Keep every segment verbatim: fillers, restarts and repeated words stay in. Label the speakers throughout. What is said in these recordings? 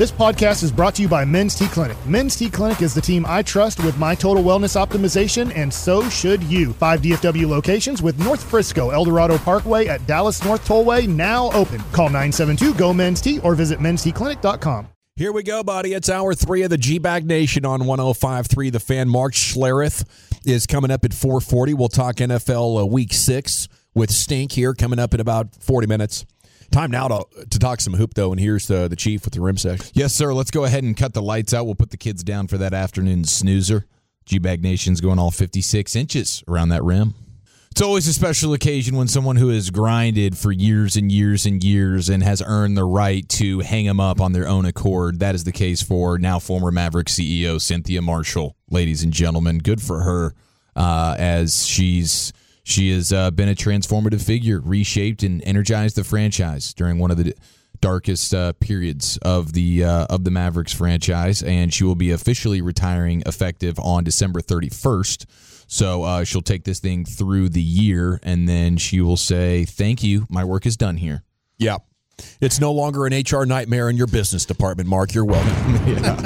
Speaker 1: This podcast is brought to you by Men's T Clinic. Men's T Clinic is the team I trust with my total wellness optimization, and so should you. Five D F W locations with North Frisco, El Dorado Parkway at Dallas North Tollway now open. Call nine seven two, G O, Men's T or visit mens t clinic dot com.
Speaker 2: Here we go, buddy. It's hour three of the G-Bag Nation on one oh five point three. The Fan. Mark Schlereth is coming up at four forty. We'll talk N F L uh, Week six with Stink here coming up in about forty minutes. Time now to, to talk some hoop, though, and here's the, the Chief with the rim section. Yes, sir. Let's go ahead and cut the lights out. We'll put the kids down for that afternoon snoozer. G-Bag Nation's going all fifty-six inches around that rim. It's always a special occasion when someone who has grinded for years and years and years and has earned the right to hang them up on their own accord. That is the case for now former Maverick C E O Cynthia Marshall. Ladies and gentlemen, good for her uh, as she's... She has uh, been a transformative figure, reshaped and energized the franchise during one of the darkest uh, periods of the uh, of the Mavericks franchise, and she will be officially retiring effective on December thirty-first. So uh, she'll take this thing through the year, and then she will say, "Thank you, my work is done here." Yeah. It's no longer an H R nightmare in your business department, Mark. You're welcome.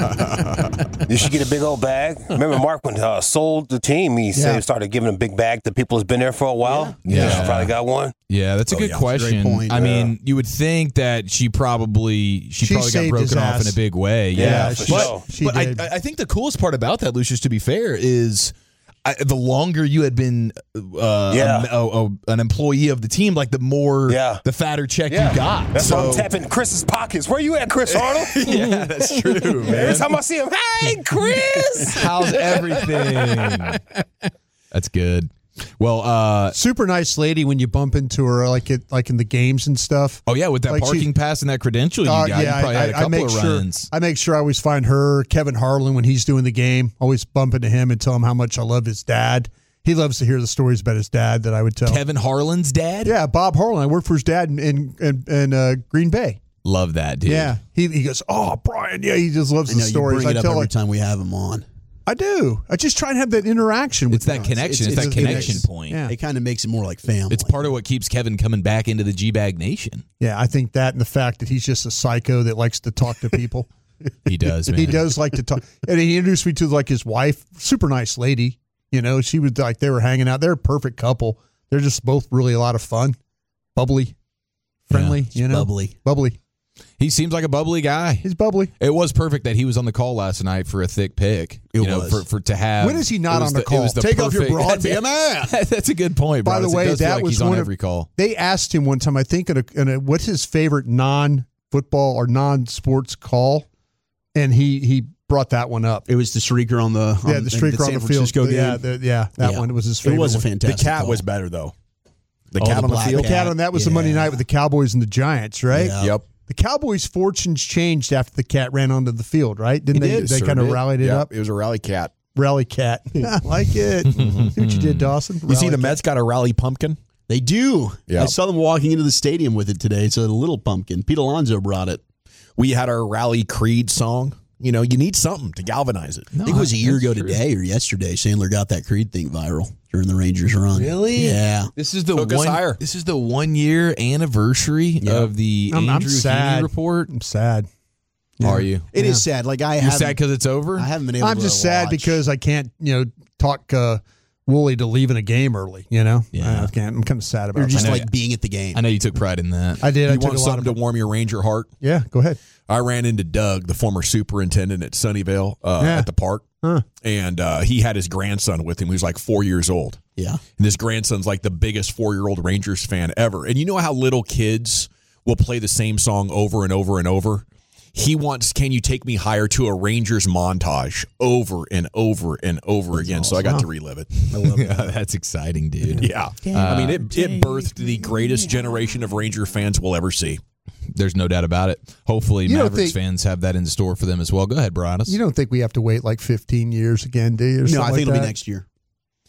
Speaker 3: Did she get a big old bag? Remember, Mark, when uh, sold the team, he yeah. said started giving a big bag to people who's been there for a while. Yeah. yeah. She probably got one.
Speaker 2: Yeah, that's a
Speaker 4: oh,
Speaker 2: good
Speaker 4: yeah.
Speaker 2: question.
Speaker 4: Great point.
Speaker 2: I
Speaker 4: yeah.
Speaker 2: mean, you would think that she probably she,
Speaker 1: she
Speaker 2: probably got broken off in a big way.
Speaker 3: Yeah,
Speaker 2: yeah.
Speaker 3: for
Speaker 4: but,
Speaker 3: sure.
Speaker 4: She but did. I, I think the coolest part about that, Lucius, to be fair, is I, the longer you had been uh,
Speaker 3: yeah.
Speaker 4: a, a, a, an employee of the team, like the more,
Speaker 3: yeah.
Speaker 4: the fatter check
Speaker 3: yeah.
Speaker 4: you got.
Speaker 3: That's
Speaker 4: so,
Speaker 3: why I'm tapping Chris's pockets. Where you at, Chris Arnold?
Speaker 2: Yeah, that's true, man.
Speaker 3: Every time I see him, hey, Chris.
Speaker 2: How's everything? That's good. Well, uh,
Speaker 5: super nice lady when you bump into her, like it, like in the games and stuff.
Speaker 2: Oh yeah, with that
Speaker 5: like
Speaker 2: parking
Speaker 5: she,
Speaker 2: pass and that credential you
Speaker 5: uh,
Speaker 2: got,
Speaker 5: yeah,
Speaker 2: you probably
Speaker 5: I,
Speaker 2: had a couple
Speaker 5: I make
Speaker 2: of
Speaker 5: sure,
Speaker 2: run-ins.
Speaker 5: I make sure I always find her, Kevin Harlan, when he's doing the game. Always bump into him and tell him how much I love his dad. He loves to hear the stories about his dad that I would tell.
Speaker 2: Kevin Harlan's dad?
Speaker 5: Yeah, Bob Harlan. I worked for his dad in in, in, in uh, Green Bay.
Speaker 2: Love that, dude.
Speaker 5: Yeah, he he goes, oh, Brian. Yeah, he just loves
Speaker 4: I know,
Speaker 5: the stories.
Speaker 4: You bring it
Speaker 5: I
Speaker 4: up
Speaker 5: tell
Speaker 4: every
Speaker 5: like,
Speaker 4: time we have him on.
Speaker 5: I do. I just try and have that interaction with
Speaker 2: It's that
Speaker 5: them.
Speaker 2: connection. It's,
Speaker 4: It's-
Speaker 2: that
Speaker 4: it's-
Speaker 2: connection
Speaker 4: it's-
Speaker 2: point.
Speaker 5: Yeah.
Speaker 4: It kind of makes it more like family.
Speaker 2: It's part of what keeps Kevin coming back into the G-Bag Nation.
Speaker 5: Yeah, I think that and the fact that he's just a psycho that likes to talk to people.
Speaker 2: He does, man.
Speaker 5: He does like to talk. And he introduced me to like his wife, super nice lady. You know, she was like, they were hanging out. They're a perfect couple. They're just both really a lot of fun, bubbly, friendly,
Speaker 2: Yeah,
Speaker 5: you know,
Speaker 4: bubbly.
Speaker 5: bubbly.
Speaker 2: He seems like a bubbly guy.
Speaker 5: He's bubbly.
Speaker 2: It was perfect that he was on the call last night for a thick pick.
Speaker 4: It
Speaker 2: you know,
Speaker 4: was.
Speaker 2: for, for to have.
Speaker 5: When is he not
Speaker 2: it was
Speaker 5: on the call?
Speaker 2: It was the
Speaker 5: Take off your
Speaker 2: perfect-
Speaker 5: bra and be a
Speaker 2: man. That's a good point, bro.
Speaker 5: By the
Speaker 2: It
Speaker 5: way,
Speaker 2: does feel
Speaker 5: that
Speaker 2: like
Speaker 5: was
Speaker 2: he's on
Speaker 5: one of-
Speaker 2: every call.
Speaker 5: They asked him one time, I think, in a, in a, what's his favorite non-football or non-sports call, and he he brought that one up.
Speaker 4: It was the streaker on the on
Speaker 5: Yeah, the streaker on
Speaker 4: San
Speaker 5: the
Speaker 4: Francisco
Speaker 5: field.
Speaker 4: game.
Speaker 5: Yeah, the, yeah, that
Speaker 4: Yeah.
Speaker 5: one was his favorite.
Speaker 4: It was a
Speaker 5: one.
Speaker 4: fantastic.
Speaker 6: The cat
Speaker 4: call.
Speaker 6: was better, though. The
Speaker 4: Oh,
Speaker 6: cat
Speaker 4: the
Speaker 6: on the
Speaker 4: black
Speaker 6: field.
Speaker 5: The cat on that was the Monday
Speaker 4: Yeah.
Speaker 5: night with the Cowboys and the Giants, right?
Speaker 4: Yeah.
Speaker 6: Yep.
Speaker 5: The Cowboys' fortunes changed after the cat ran onto the field, right? Didn't
Speaker 6: It
Speaker 5: they?
Speaker 6: did,
Speaker 5: they
Speaker 6: sir,
Speaker 5: kind of
Speaker 6: did.
Speaker 5: rallied it
Speaker 6: Yep,
Speaker 5: up.
Speaker 6: It was a rally cat.
Speaker 5: Rally cat. I like it. See what you did, Dawson?
Speaker 6: You see
Speaker 5: Rally
Speaker 6: the
Speaker 5: cat.
Speaker 6: Mets got a rally pumpkin?
Speaker 4: They do.
Speaker 6: Yeah.
Speaker 4: I saw them walking into the stadium with it today. It's a little pumpkin. Pete Alonso brought it.
Speaker 6: We had our rally creed song. You know, you need something to galvanize it.
Speaker 4: I think it was a year
Speaker 2: that's
Speaker 4: ago
Speaker 2: true.
Speaker 4: today or yesterday. Sandler got that Creed thing viral during the Rangers run.
Speaker 2: Really?
Speaker 4: Yeah.
Speaker 2: This is the
Speaker 6: Took us
Speaker 2: one.
Speaker 6: higher.
Speaker 2: This is the one year anniversary
Speaker 4: Yeah.
Speaker 2: of the
Speaker 5: I'm, I'm
Speaker 2: Andrew
Speaker 5: sad.
Speaker 2: Heaney report.
Speaker 5: I'm sad.
Speaker 2: Are you?
Speaker 4: It is
Speaker 5: Yeah.
Speaker 4: sad. Like I
Speaker 2: You
Speaker 4: haven't,
Speaker 2: sad because it's over?
Speaker 4: I haven't been able
Speaker 5: I'm
Speaker 4: to
Speaker 5: just sad
Speaker 4: watch.
Speaker 5: because I can't, you know, talk uh, Wooly to leaving a game early. You know,
Speaker 2: Yeah.
Speaker 5: I can't. I'm kind of sad about
Speaker 4: you're
Speaker 5: that.
Speaker 4: just
Speaker 2: I know-
Speaker 4: like being at the game.
Speaker 2: I know you took pride in that.
Speaker 5: I did. I
Speaker 6: You
Speaker 5: took
Speaker 6: want
Speaker 5: a lot
Speaker 6: something
Speaker 5: of.
Speaker 6: to warm your Ranger heart?
Speaker 5: Yeah, go ahead.
Speaker 6: I ran into Doug, the former superintendent at Sunnyvale uh,
Speaker 5: Yeah.
Speaker 6: at the park,
Speaker 5: Huh.
Speaker 6: and uh, he had his grandson with him. He was like four years old.
Speaker 4: Yeah.
Speaker 6: And this grandson's like the biggest four-year-old Rangers fan ever. And you know how little kids will play the same song over and over and over? He wants Can You Take Me Higher to a Rangers montage over and over and over again. So I got to relive it.
Speaker 4: I love it.
Speaker 2: Yeah, that's exciting, dude.
Speaker 6: Yeah. I mean, it, it birthed the greatest generation of Ranger fans we'll ever see.
Speaker 2: There's no doubt about it. Hopefully,
Speaker 5: You don't
Speaker 2: Mavericks
Speaker 5: think-
Speaker 2: fans have that in store for them as well. Go ahead, Broadus.
Speaker 5: You don't think we have to wait like fifteen years again, do you? Or
Speaker 4: No,
Speaker 5: something
Speaker 4: I think
Speaker 5: like
Speaker 4: it'll
Speaker 5: that?
Speaker 4: be next year.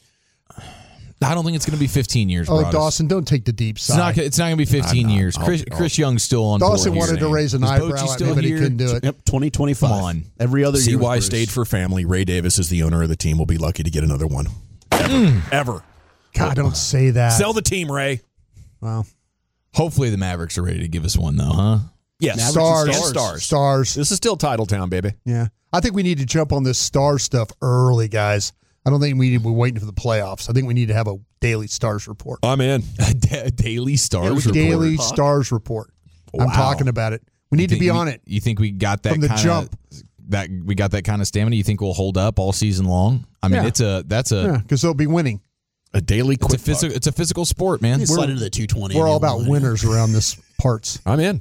Speaker 2: I don't think it's going to be fifteen years,
Speaker 5: Oh,
Speaker 2: Broadus.
Speaker 5: Dawson, don't take the deep
Speaker 2: It's
Speaker 5: side.
Speaker 2: not. It's not going to be fifteen
Speaker 6: I'm not.
Speaker 2: years.
Speaker 6: I'll-
Speaker 2: Chris,
Speaker 6: I'll-
Speaker 2: Chris Young's still on.
Speaker 5: Dawson
Speaker 2: board
Speaker 5: wanted
Speaker 2: here.
Speaker 5: to raise an
Speaker 2: Is
Speaker 5: eyebrow
Speaker 2: Bochy
Speaker 5: at
Speaker 2: still
Speaker 5: me, but he
Speaker 2: here?
Speaker 5: couldn't do it.
Speaker 4: Yep, twenty twenty-five.
Speaker 2: Come on.
Speaker 4: Every other
Speaker 6: See
Speaker 4: year.
Speaker 6: why I
Speaker 4: Bruce.
Speaker 6: stayed for family. Ray Davis is the owner of the team. We'll be lucky to get another one. Ever. Ever.
Speaker 5: God, don't say that.
Speaker 6: Sell the team, Ray.
Speaker 5: Wow.
Speaker 2: Hopefully, the Mavericks are ready to give us one, though, huh? Yes,
Speaker 5: stars,
Speaker 2: stars, stars,
Speaker 5: stars.
Speaker 2: This is still Titletown, baby.
Speaker 5: Yeah, I think we need to jump on this star stuff early, guys. I don't think we need to be waiting for the playoffs. I think we need to have a daily stars report.
Speaker 2: I'm in.
Speaker 4: A da- daily stars report.
Speaker 5: Daily stars report.
Speaker 2: Wow.
Speaker 5: I'm talking about it. We need to be
Speaker 4: we,
Speaker 5: on it.
Speaker 4: You think we got that
Speaker 5: from the
Speaker 4: kinda,
Speaker 5: jump?
Speaker 4: That we got that kind of stamina? You think we'll hold up all season long? I mean,
Speaker 5: Yeah.
Speaker 4: it's a that's a
Speaker 5: Yeah, because they'll be winning.
Speaker 2: A daily
Speaker 4: it's a
Speaker 2: quick
Speaker 4: physical it's a physical sport, man.
Speaker 7: Slide into the two twenty.
Speaker 5: We're all about winners around this parts.
Speaker 2: I'm in.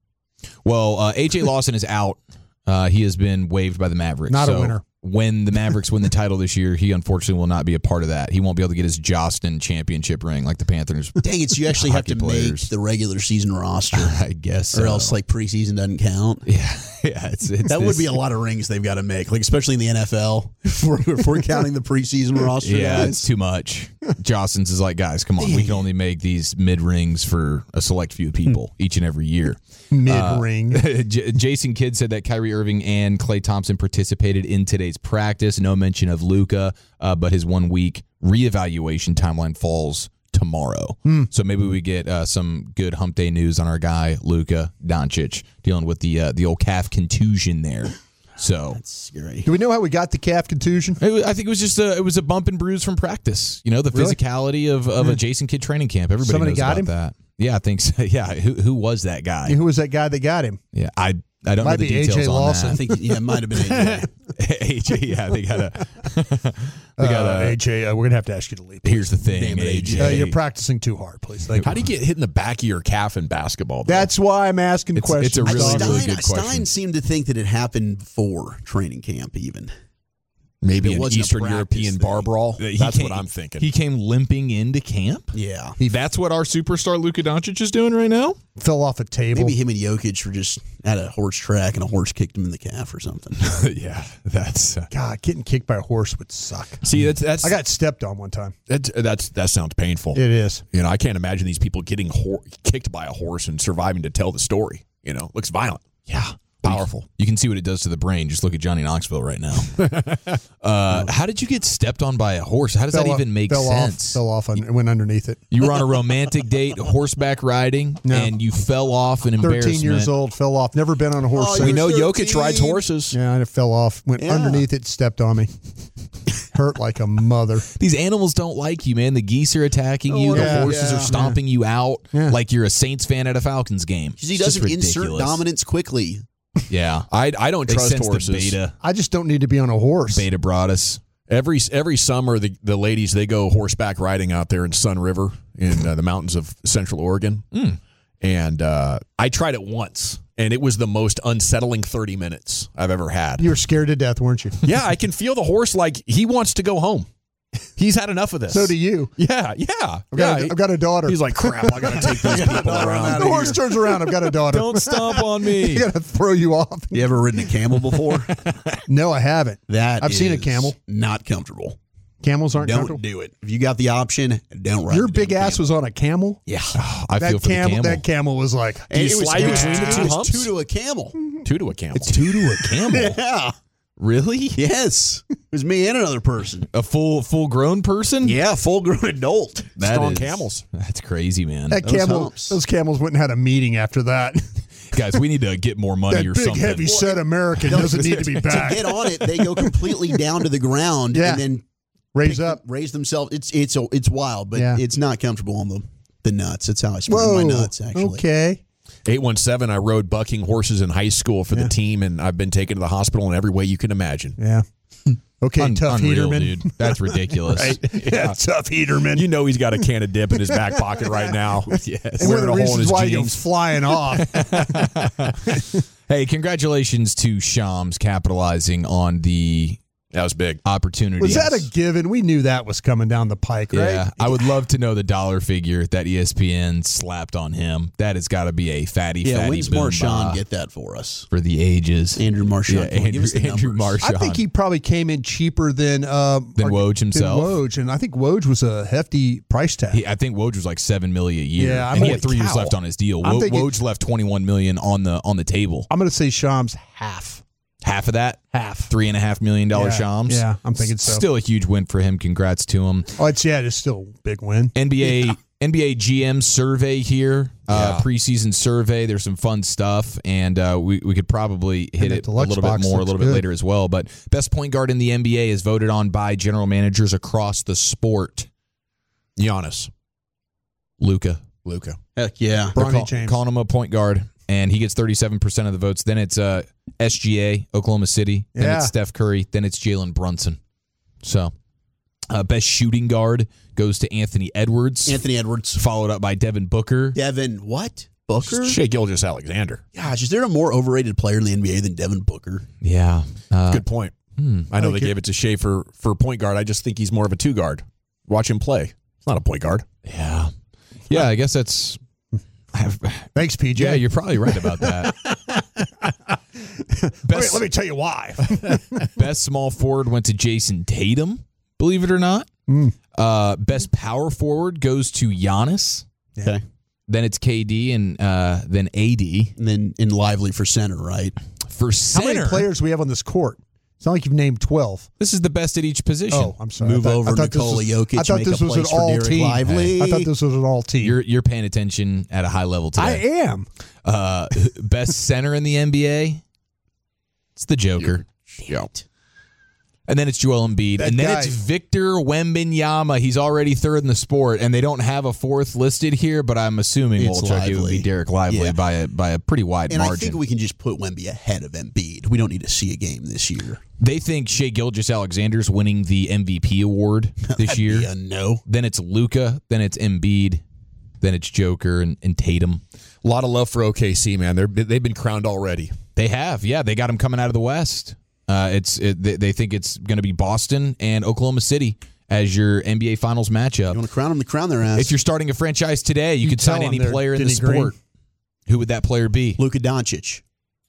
Speaker 4: Well, uh, A J Lawson is out. Uh, he has been waived by the Mavericks.
Speaker 5: Not a
Speaker 4: So
Speaker 5: winner.
Speaker 4: When the Mavericks win the title this year, he unfortunately will not be a part of that. He won't be able to get his Jostin championship ring like the Panthers.
Speaker 7: Dang it, so you actually have
Speaker 4: hockey
Speaker 7: to
Speaker 4: players.
Speaker 7: make the regular season roster.
Speaker 4: I guess
Speaker 7: Or
Speaker 4: so.
Speaker 7: else, like, preseason doesn't count.
Speaker 4: Yeah, yeah. It's, it's
Speaker 7: That would
Speaker 4: this-
Speaker 7: be a lot of rings they've got to make, like especially in the N F L. If we're, if we're counting the preseason roster,
Speaker 4: Yeah,
Speaker 7: guys.
Speaker 4: it's too much. Jostins is like, guys, come on. We can only make these mid rings for a select few people each and every year.
Speaker 5: Mid ring.
Speaker 4: J- Jason Kidd said that Kyrie Irving and Klay Thompson participated in today's practice. No mention of Luka, uh, but his one week reevaluation timeline falls tomorrow.
Speaker 5: Hmm.
Speaker 4: So maybe we get uh, some good hump day news on our guy Luka Doncic dealing with the uh, the old calf contusion there. So
Speaker 7: That's scary.
Speaker 5: Do we know how we got the calf contusion?
Speaker 4: it was- I think it was just a it was a bump and bruise from practice. You know, the
Speaker 5: Really?
Speaker 4: physicality of, of a Jason Kidd training camp. Everybody
Speaker 5: Somebody
Speaker 4: knows
Speaker 5: got
Speaker 4: about
Speaker 5: him?
Speaker 4: that. Yeah, I think so. Yeah, who who was that guy?
Speaker 5: Who was that guy that got him?
Speaker 4: Yeah, I I don't
Speaker 5: Might
Speaker 4: know the
Speaker 5: be A J
Speaker 4: details on
Speaker 5: Lawson.
Speaker 7: I
Speaker 4: that.
Speaker 7: think yeah, it might have been A J.
Speaker 4: A J, yeah, they got a. they got
Speaker 5: Uh,
Speaker 4: a.
Speaker 5: A J, uh, we're gonna have to ask you to leave.
Speaker 4: Here's the thing,
Speaker 7: Damn it,
Speaker 4: A J.
Speaker 5: Uh, you're practicing too hard, please. Thank
Speaker 2: How
Speaker 5: you.
Speaker 2: do you get hit in the back of your calf in basketball? though?
Speaker 5: That's why I'm asking
Speaker 4: It's-
Speaker 5: questions.
Speaker 4: it's a really,
Speaker 5: Don.
Speaker 4: really
Speaker 7: Stein,
Speaker 4: good question.
Speaker 7: Stein seemed to think that it happened before training camp, even.
Speaker 2: maybe
Speaker 7: It
Speaker 2: an
Speaker 7: wasn't a
Speaker 2: Eastern
Speaker 7: practice
Speaker 2: European
Speaker 7: thing.
Speaker 2: bar brawl.
Speaker 4: He
Speaker 2: That's
Speaker 4: came-
Speaker 2: what I'm thinking.
Speaker 4: He came limping into camp.
Speaker 7: Yeah.
Speaker 4: That's what our superstar Luka Doncic is doing right now.
Speaker 5: Fell off a table.
Speaker 7: Maybe him and Jokic were just at a horse track and a horse kicked him in the calf or something.
Speaker 4: yeah, that's. Uh,
Speaker 5: God, getting kicked by a horse would suck.
Speaker 2: See, that's that's
Speaker 5: I got stepped on one time.
Speaker 2: that's, that's that sounds painful.
Speaker 5: It is.
Speaker 2: You know, I can't imagine these people getting hor- kicked by a horse and surviving to tell the story. You know, looks violent.
Speaker 4: yeah.
Speaker 2: Powerful.
Speaker 4: You can see what it does to the brain. Just look at Johnny Knoxville right now. uh, how did you get stepped on by a horse? How does
Speaker 5: Fell
Speaker 4: that
Speaker 5: off-
Speaker 4: even make
Speaker 5: fell
Speaker 4: sense?
Speaker 5: Off, fell off and went underneath it.
Speaker 4: You were on a romantic date, horseback riding,
Speaker 5: No.
Speaker 4: and you fell off an embarrassment.
Speaker 5: Thirteen years old, fell off. Never been on a horse.
Speaker 7: Oh,
Speaker 5: since.
Speaker 2: We know
Speaker 7: You're
Speaker 2: Jokic rides
Speaker 7: thirteen.
Speaker 2: horses.
Speaker 5: Yeah, and it fell off. Went
Speaker 7: Yeah.
Speaker 5: underneath it, stepped on me. Hurt like a mother.
Speaker 4: These animals don't like you, man. The geese are attacking you.
Speaker 7: Oh,
Speaker 4: the
Speaker 5: yeah,
Speaker 4: horses
Speaker 7: yeah.
Speaker 4: are stomping you out
Speaker 5: Yeah.
Speaker 4: like you're a Saints fan at a Falcons game.
Speaker 7: Because he
Speaker 4: It's just
Speaker 7: doesn't insert
Speaker 4: ridiculous.
Speaker 7: dominance quickly.
Speaker 4: Yeah.
Speaker 2: I I don't
Speaker 4: They
Speaker 2: trust
Speaker 4: sense
Speaker 2: horses.
Speaker 4: the beta.
Speaker 5: I just don't need to be on a horse.
Speaker 4: Beta brought us.
Speaker 2: Every every summer, the, the ladies they go horseback riding out there in Sun River in uh, the mountains of Central Oregon,
Speaker 4: Mm.
Speaker 2: and uh, I tried it once, and it was the most unsettling thirty minutes I've ever had.
Speaker 5: You were scared to death, weren't you?
Speaker 2: Yeah, I can feel the horse like he wants to go home. He's had enough of this.
Speaker 5: So do you.
Speaker 2: Yeah, yeah.
Speaker 5: I've got,
Speaker 2: yeah
Speaker 5: a, I've got a daughter.
Speaker 2: he's like, crap, I got to take these people around.
Speaker 5: the horse turns around. I've got a daughter.
Speaker 4: Don't stomp on
Speaker 5: I
Speaker 4: me.
Speaker 5: got to throw you off.
Speaker 7: You ever ridden a camel before?
Speaker 5: No, I haven't.
Speaker 7: That
Speaker 5: I've seen a
Speaker 7: is
Speaker 5: camel.
Speaker 7: Not comfortable.
Speaker 5: Camels aren't
Speaker 7: Don't
Speaker 5: comfortable.
Speaker 7: do it. If you got the option, don't ride.
Speaker 5: Your
Speaker 7: the
Speaker 5: big
Speaker 7: damn
Speaker 5: ass
Speaker 7: camel.
Speaker 5: was on a camel.
Speaker 7: Yeah.
Speaker 4: I
Speaker 5: That
Speaker 4: feel for
Speaker 5: camel,
Speaker 4: the camel.
Speaker 5: that camel was like.
Speaker 2: Do you
Speaker 7: It was-
Speaker 2: slide
Speaker 7: it was
Speaker 2: between the
Speaker 7: two-
Speaker 2: two
Speaker 7: it was
Speaker 2: humps?
Speaker 7: Two to a camel.
Speaker 2: Two to a camel.
Speaker 4: It's two to a camel.
Speaker 7: Yeah.
Speaker 4: Really?
Speaker 7: Yes. It was me and another person.
Speaker 4: A full full grown person?
Speaker 7: Yeah, full grown adult.
Speaker 4: That
Speaker 2: Strong
Speaker 4: is-
Speaker 2: camels.
Speaker 4: That's crazy, man.
Speaker 5: That
Speaker 7: Those
Speaker 5: camel,
Speaker 7: humps.
Speaker 5: those camels went and had a meeting after that.
Speaker 4: Guys, we need to get more money
Speaker 5: That
Speaker 4: or
Speaker 5: big,
Speaker 4: something.
Speaker 5: heavy set American doesn't need to be
Speaker 7: To
Speaker 5: back.
Speaker 7: get on it, they go completely down to the ground
Speaker 5: Yeah.
Speaker 7: and then
Speaker 5: Raise
Speaker 7: pick-
Speaker 5: up.
Speaker 7: raise themselves. It's it's it's wild, but
Speaker 5: Yeah.
Speaker 7: it's not comfortable on the the nuts. That's how I spread
Speaker 5: Whoa.
Speaker 7: my nuts. Actually,
Speaker 5: Okay.
Speaker 2: eight one seven, I rode bucking horses in high school for
Speaker 5: Yeah.
Speaker 2: the team, and I've been taken to the hospital in every way you can imagine.
Speaker 5: Yeah. Okay,
Speaker 4: Un-
Speaker 5: tough
Speaker 4: unreal,
Speaker 5: heaterman.
Speaker 4: dude. That's ridiculous.
Speaker 5: Right? Yeah, tough heaterman.
Speaker 2: You know he's got a can of dip in his back pocket right now.
Speaker 4: Yes.
Speaker 5: and one of
Speaker 2: wearing
Speaker 5: the
Speaker 2: a hole in
Speaker 5: reasons
Speaker 2: his
Speaker 5: why you go
Speaker 2: jeans.
Speaker 5: flying off.
Speaker 4: Hey, congratulations to Shams capitalizing on the
Speaker 2: That was big.
Speaker 4: opportunity.
Speaker 5: Was that a given? We knew that was coming down the pike, right?
Speaker 4: Yeah, I would love to know the dollar figure that E S P N slapped on him. That has got to be a fatty,
Speaker 7: yeah.
Speaker 4: fatty
Speaker 7: When's
Speaker 4: boom
Speaker 7: Marshawn
Speaker 4: bah
Speaker 7: get that for us?
Speaker 4: for the ages.
Speaker 7: Andrew Marshawn.
Speaker 4: Yeah,
Speaker 7: Come on, give
Speaker 4: Andrew,
Speaker 7: us the
Speaker 4: Andrew
Speaker 7: numbers.
Speaker 4: Marshawn.
Speaker 5: I think he probably came in cheaper than uh,
Speaker 4: Than
Speaker 5: our-
Speaker 4: Woj himself?
Speaker 5: Than Woj, and I think Woj was a hefty price tag.
Speaker 4: He, I think Woj was like seven million a year,
Speaker 5: Yeah, I'm
Speaker 4: and he
Speaker 5: holy
Speaker 4: had three years
Speaker 5: cow.
Speaker 4: left on his deal.
Speaker 5: I'm
Speaker 4: Wo-
Speaker 5: thinking-
Speaker 4: Woj left twenty one million on the on the table.
Speaker 5: I'm going to say Shams half.
Speaker 4: Half of that,
Speaker 5: Half.
Speaker 4: three and a half million dollar
Speaker 5: Yeah,
Speaker 4: Shams.
Speaker 5: yeah, I'm thinking so.
Speaker 4: Still a huge win for him. Congrats to him.
Speaker 5: Oh, it's yeah, it's still a big win.
Speaker 4: N B A N B A G M survey here, uh,
Speaker 2: Yeah.
Speaker 4: preseason survey. There's some fun stuff, and uh, we, we could probably hit
Speaker 5: that
Speaker 4: it a
Speaker 5: deluxe
Speaker 4: little bit
Speaker 5: box
Speaker 4: more a
Speaker 5: looks
Speaker 4: little bit
Speaker 5: good.
Speaker 4: later as well. But best point guard in the N B A is voted on by general managers across the sport.
Speaker 2: Giannis.
Speaker 4: Luka.
Speaker 2: Luka.
Speaker 7: Heck yeah.
Speaker 4: They're
Speaker 5: Bronny
Speaker 4: call-
Speaker 5: James.
Speaker 4: calling him a point guard, and he gets thirty-seven percent of the votes. Then it's uh, S G A, Oklahoma City. Then
Speaker 5: Yeah.
Speaker 4: it's Steph Curry. Then it's Jalen Brunson. So, uh, best shooting guard goes to Anthony Edwards,
Speaker 7: Anthony Edwards.
Speaker 4: followed up by Devin Booker.
Speaker 7: Devin, what? Booker?
Speaker 2: Shea Gilgeous-Alexander.
Speaker 7: Gosh, is there a more overrated player in the N B A than Devin Booker?
Speaker 4: Yeah. Uh,
Speaker 2: Good point. I know they gave it to Shea for, for point guard. I just think he's more of a two guard. Watch him play. It's not a point guard.
Speaker 4: Yeah. Yeah, I guess that's. I have,
Speaker 5: Thanks, P J.
Speaker 4: yeah, you're probably right about that.
Speaker 5: Wait,
Speaker 4: Best,
Speaker 5: let me tell you why.
Speaker 4: best small forward went to Jason Tatum, believe it or not. Uh, best power forward goes to Giannis.
Speaker 7: Okay.
Speaker 4: Then it's K D and uh, then A D.
Speaker 7: And then in Lively for center, right?
Speaker 4: For
Speaker 5: How
Speaker 4: center,
Speaker 5: many players do we have on this court? It's not like you've named twelve.
Speaker 4: this is the best at each position.
Speaker 5: Oh, I'm sorry.
Speaker 7: Move
Speaker 5: I thought,
Speaker 7: over
Speaker 5: I thought this
Speaker 7: Nikola
Speaker 5: was,
Speaker 7: Jokic,
Speaker 5: I thought
Speaker 7: make
Speaker 5: this
Speaker 7: a
Speaker 5: was an
Speaker 7: place for
Speaker 5: all
Speaker 7: Derek
Speaker 5: team.
Speaker 7: Lively.
Speaker 5: I thought this was an all team.
Speaker 4: You're you're paying attention at a high level today.
Speaker 5: I am.
Speaker 4: Uh, best center in the N B A. It's the Joker.
Speaker 2: Yeah.
Speaker 4: And then it's Joel Embiid.
Speaker 5: That
Speaker 4: and then
Speaker 5: guy-
Speaker 4: it's Victor Wembanyama. He's already third in the sport, and they don't have a fourth listed here, but I'm assuming
Speaker 7: It's
Speaker 4: Wolchuk, it would
Speaker 7: Lively.
Speaker 4: be Derek Lively
Speaker 7: Yeah.
Speaker 4: by a by a pretty wide
Speaker 7: And I
Speaker 4: margin.
Speaker 7: think we can just put Wemby ahead of Embiid. We don't need to see a game this year.
Speaker 4: They think Shea Gilgeous-Alexander's winning the M V P award this
Speaker 7: That'd
Speaker 4: year.
Speaker 7: be a no.
Speaker 4: Then it's Luka. Then it's Embiid. Then it's Joker and, and Tatum.
Speaker 2: A lot of love for O K C, man. They're, they've been crowned already.
Speaker 4: They have, yeah. They got him coming out of the West. Uh, it's it, they, they think it's going to be Boston and Oklahoma City as your N B A Finals matchup.
Speaker 7: You want to crown them to crown their ass.
Speaker 4: If you're starting a franchise today, you,
Speaker 5: You
Speaker 4: could sign
Speaker 5: tell 'em
Speaker 4: any
Speaker 5: they're
Speaker 4: player in the
Speaker 5: Denny
Speaker 4: sport.
Speaker 5: Green.
Speaker 4: Who would that player be?
Speaker 7: Luka Doncic.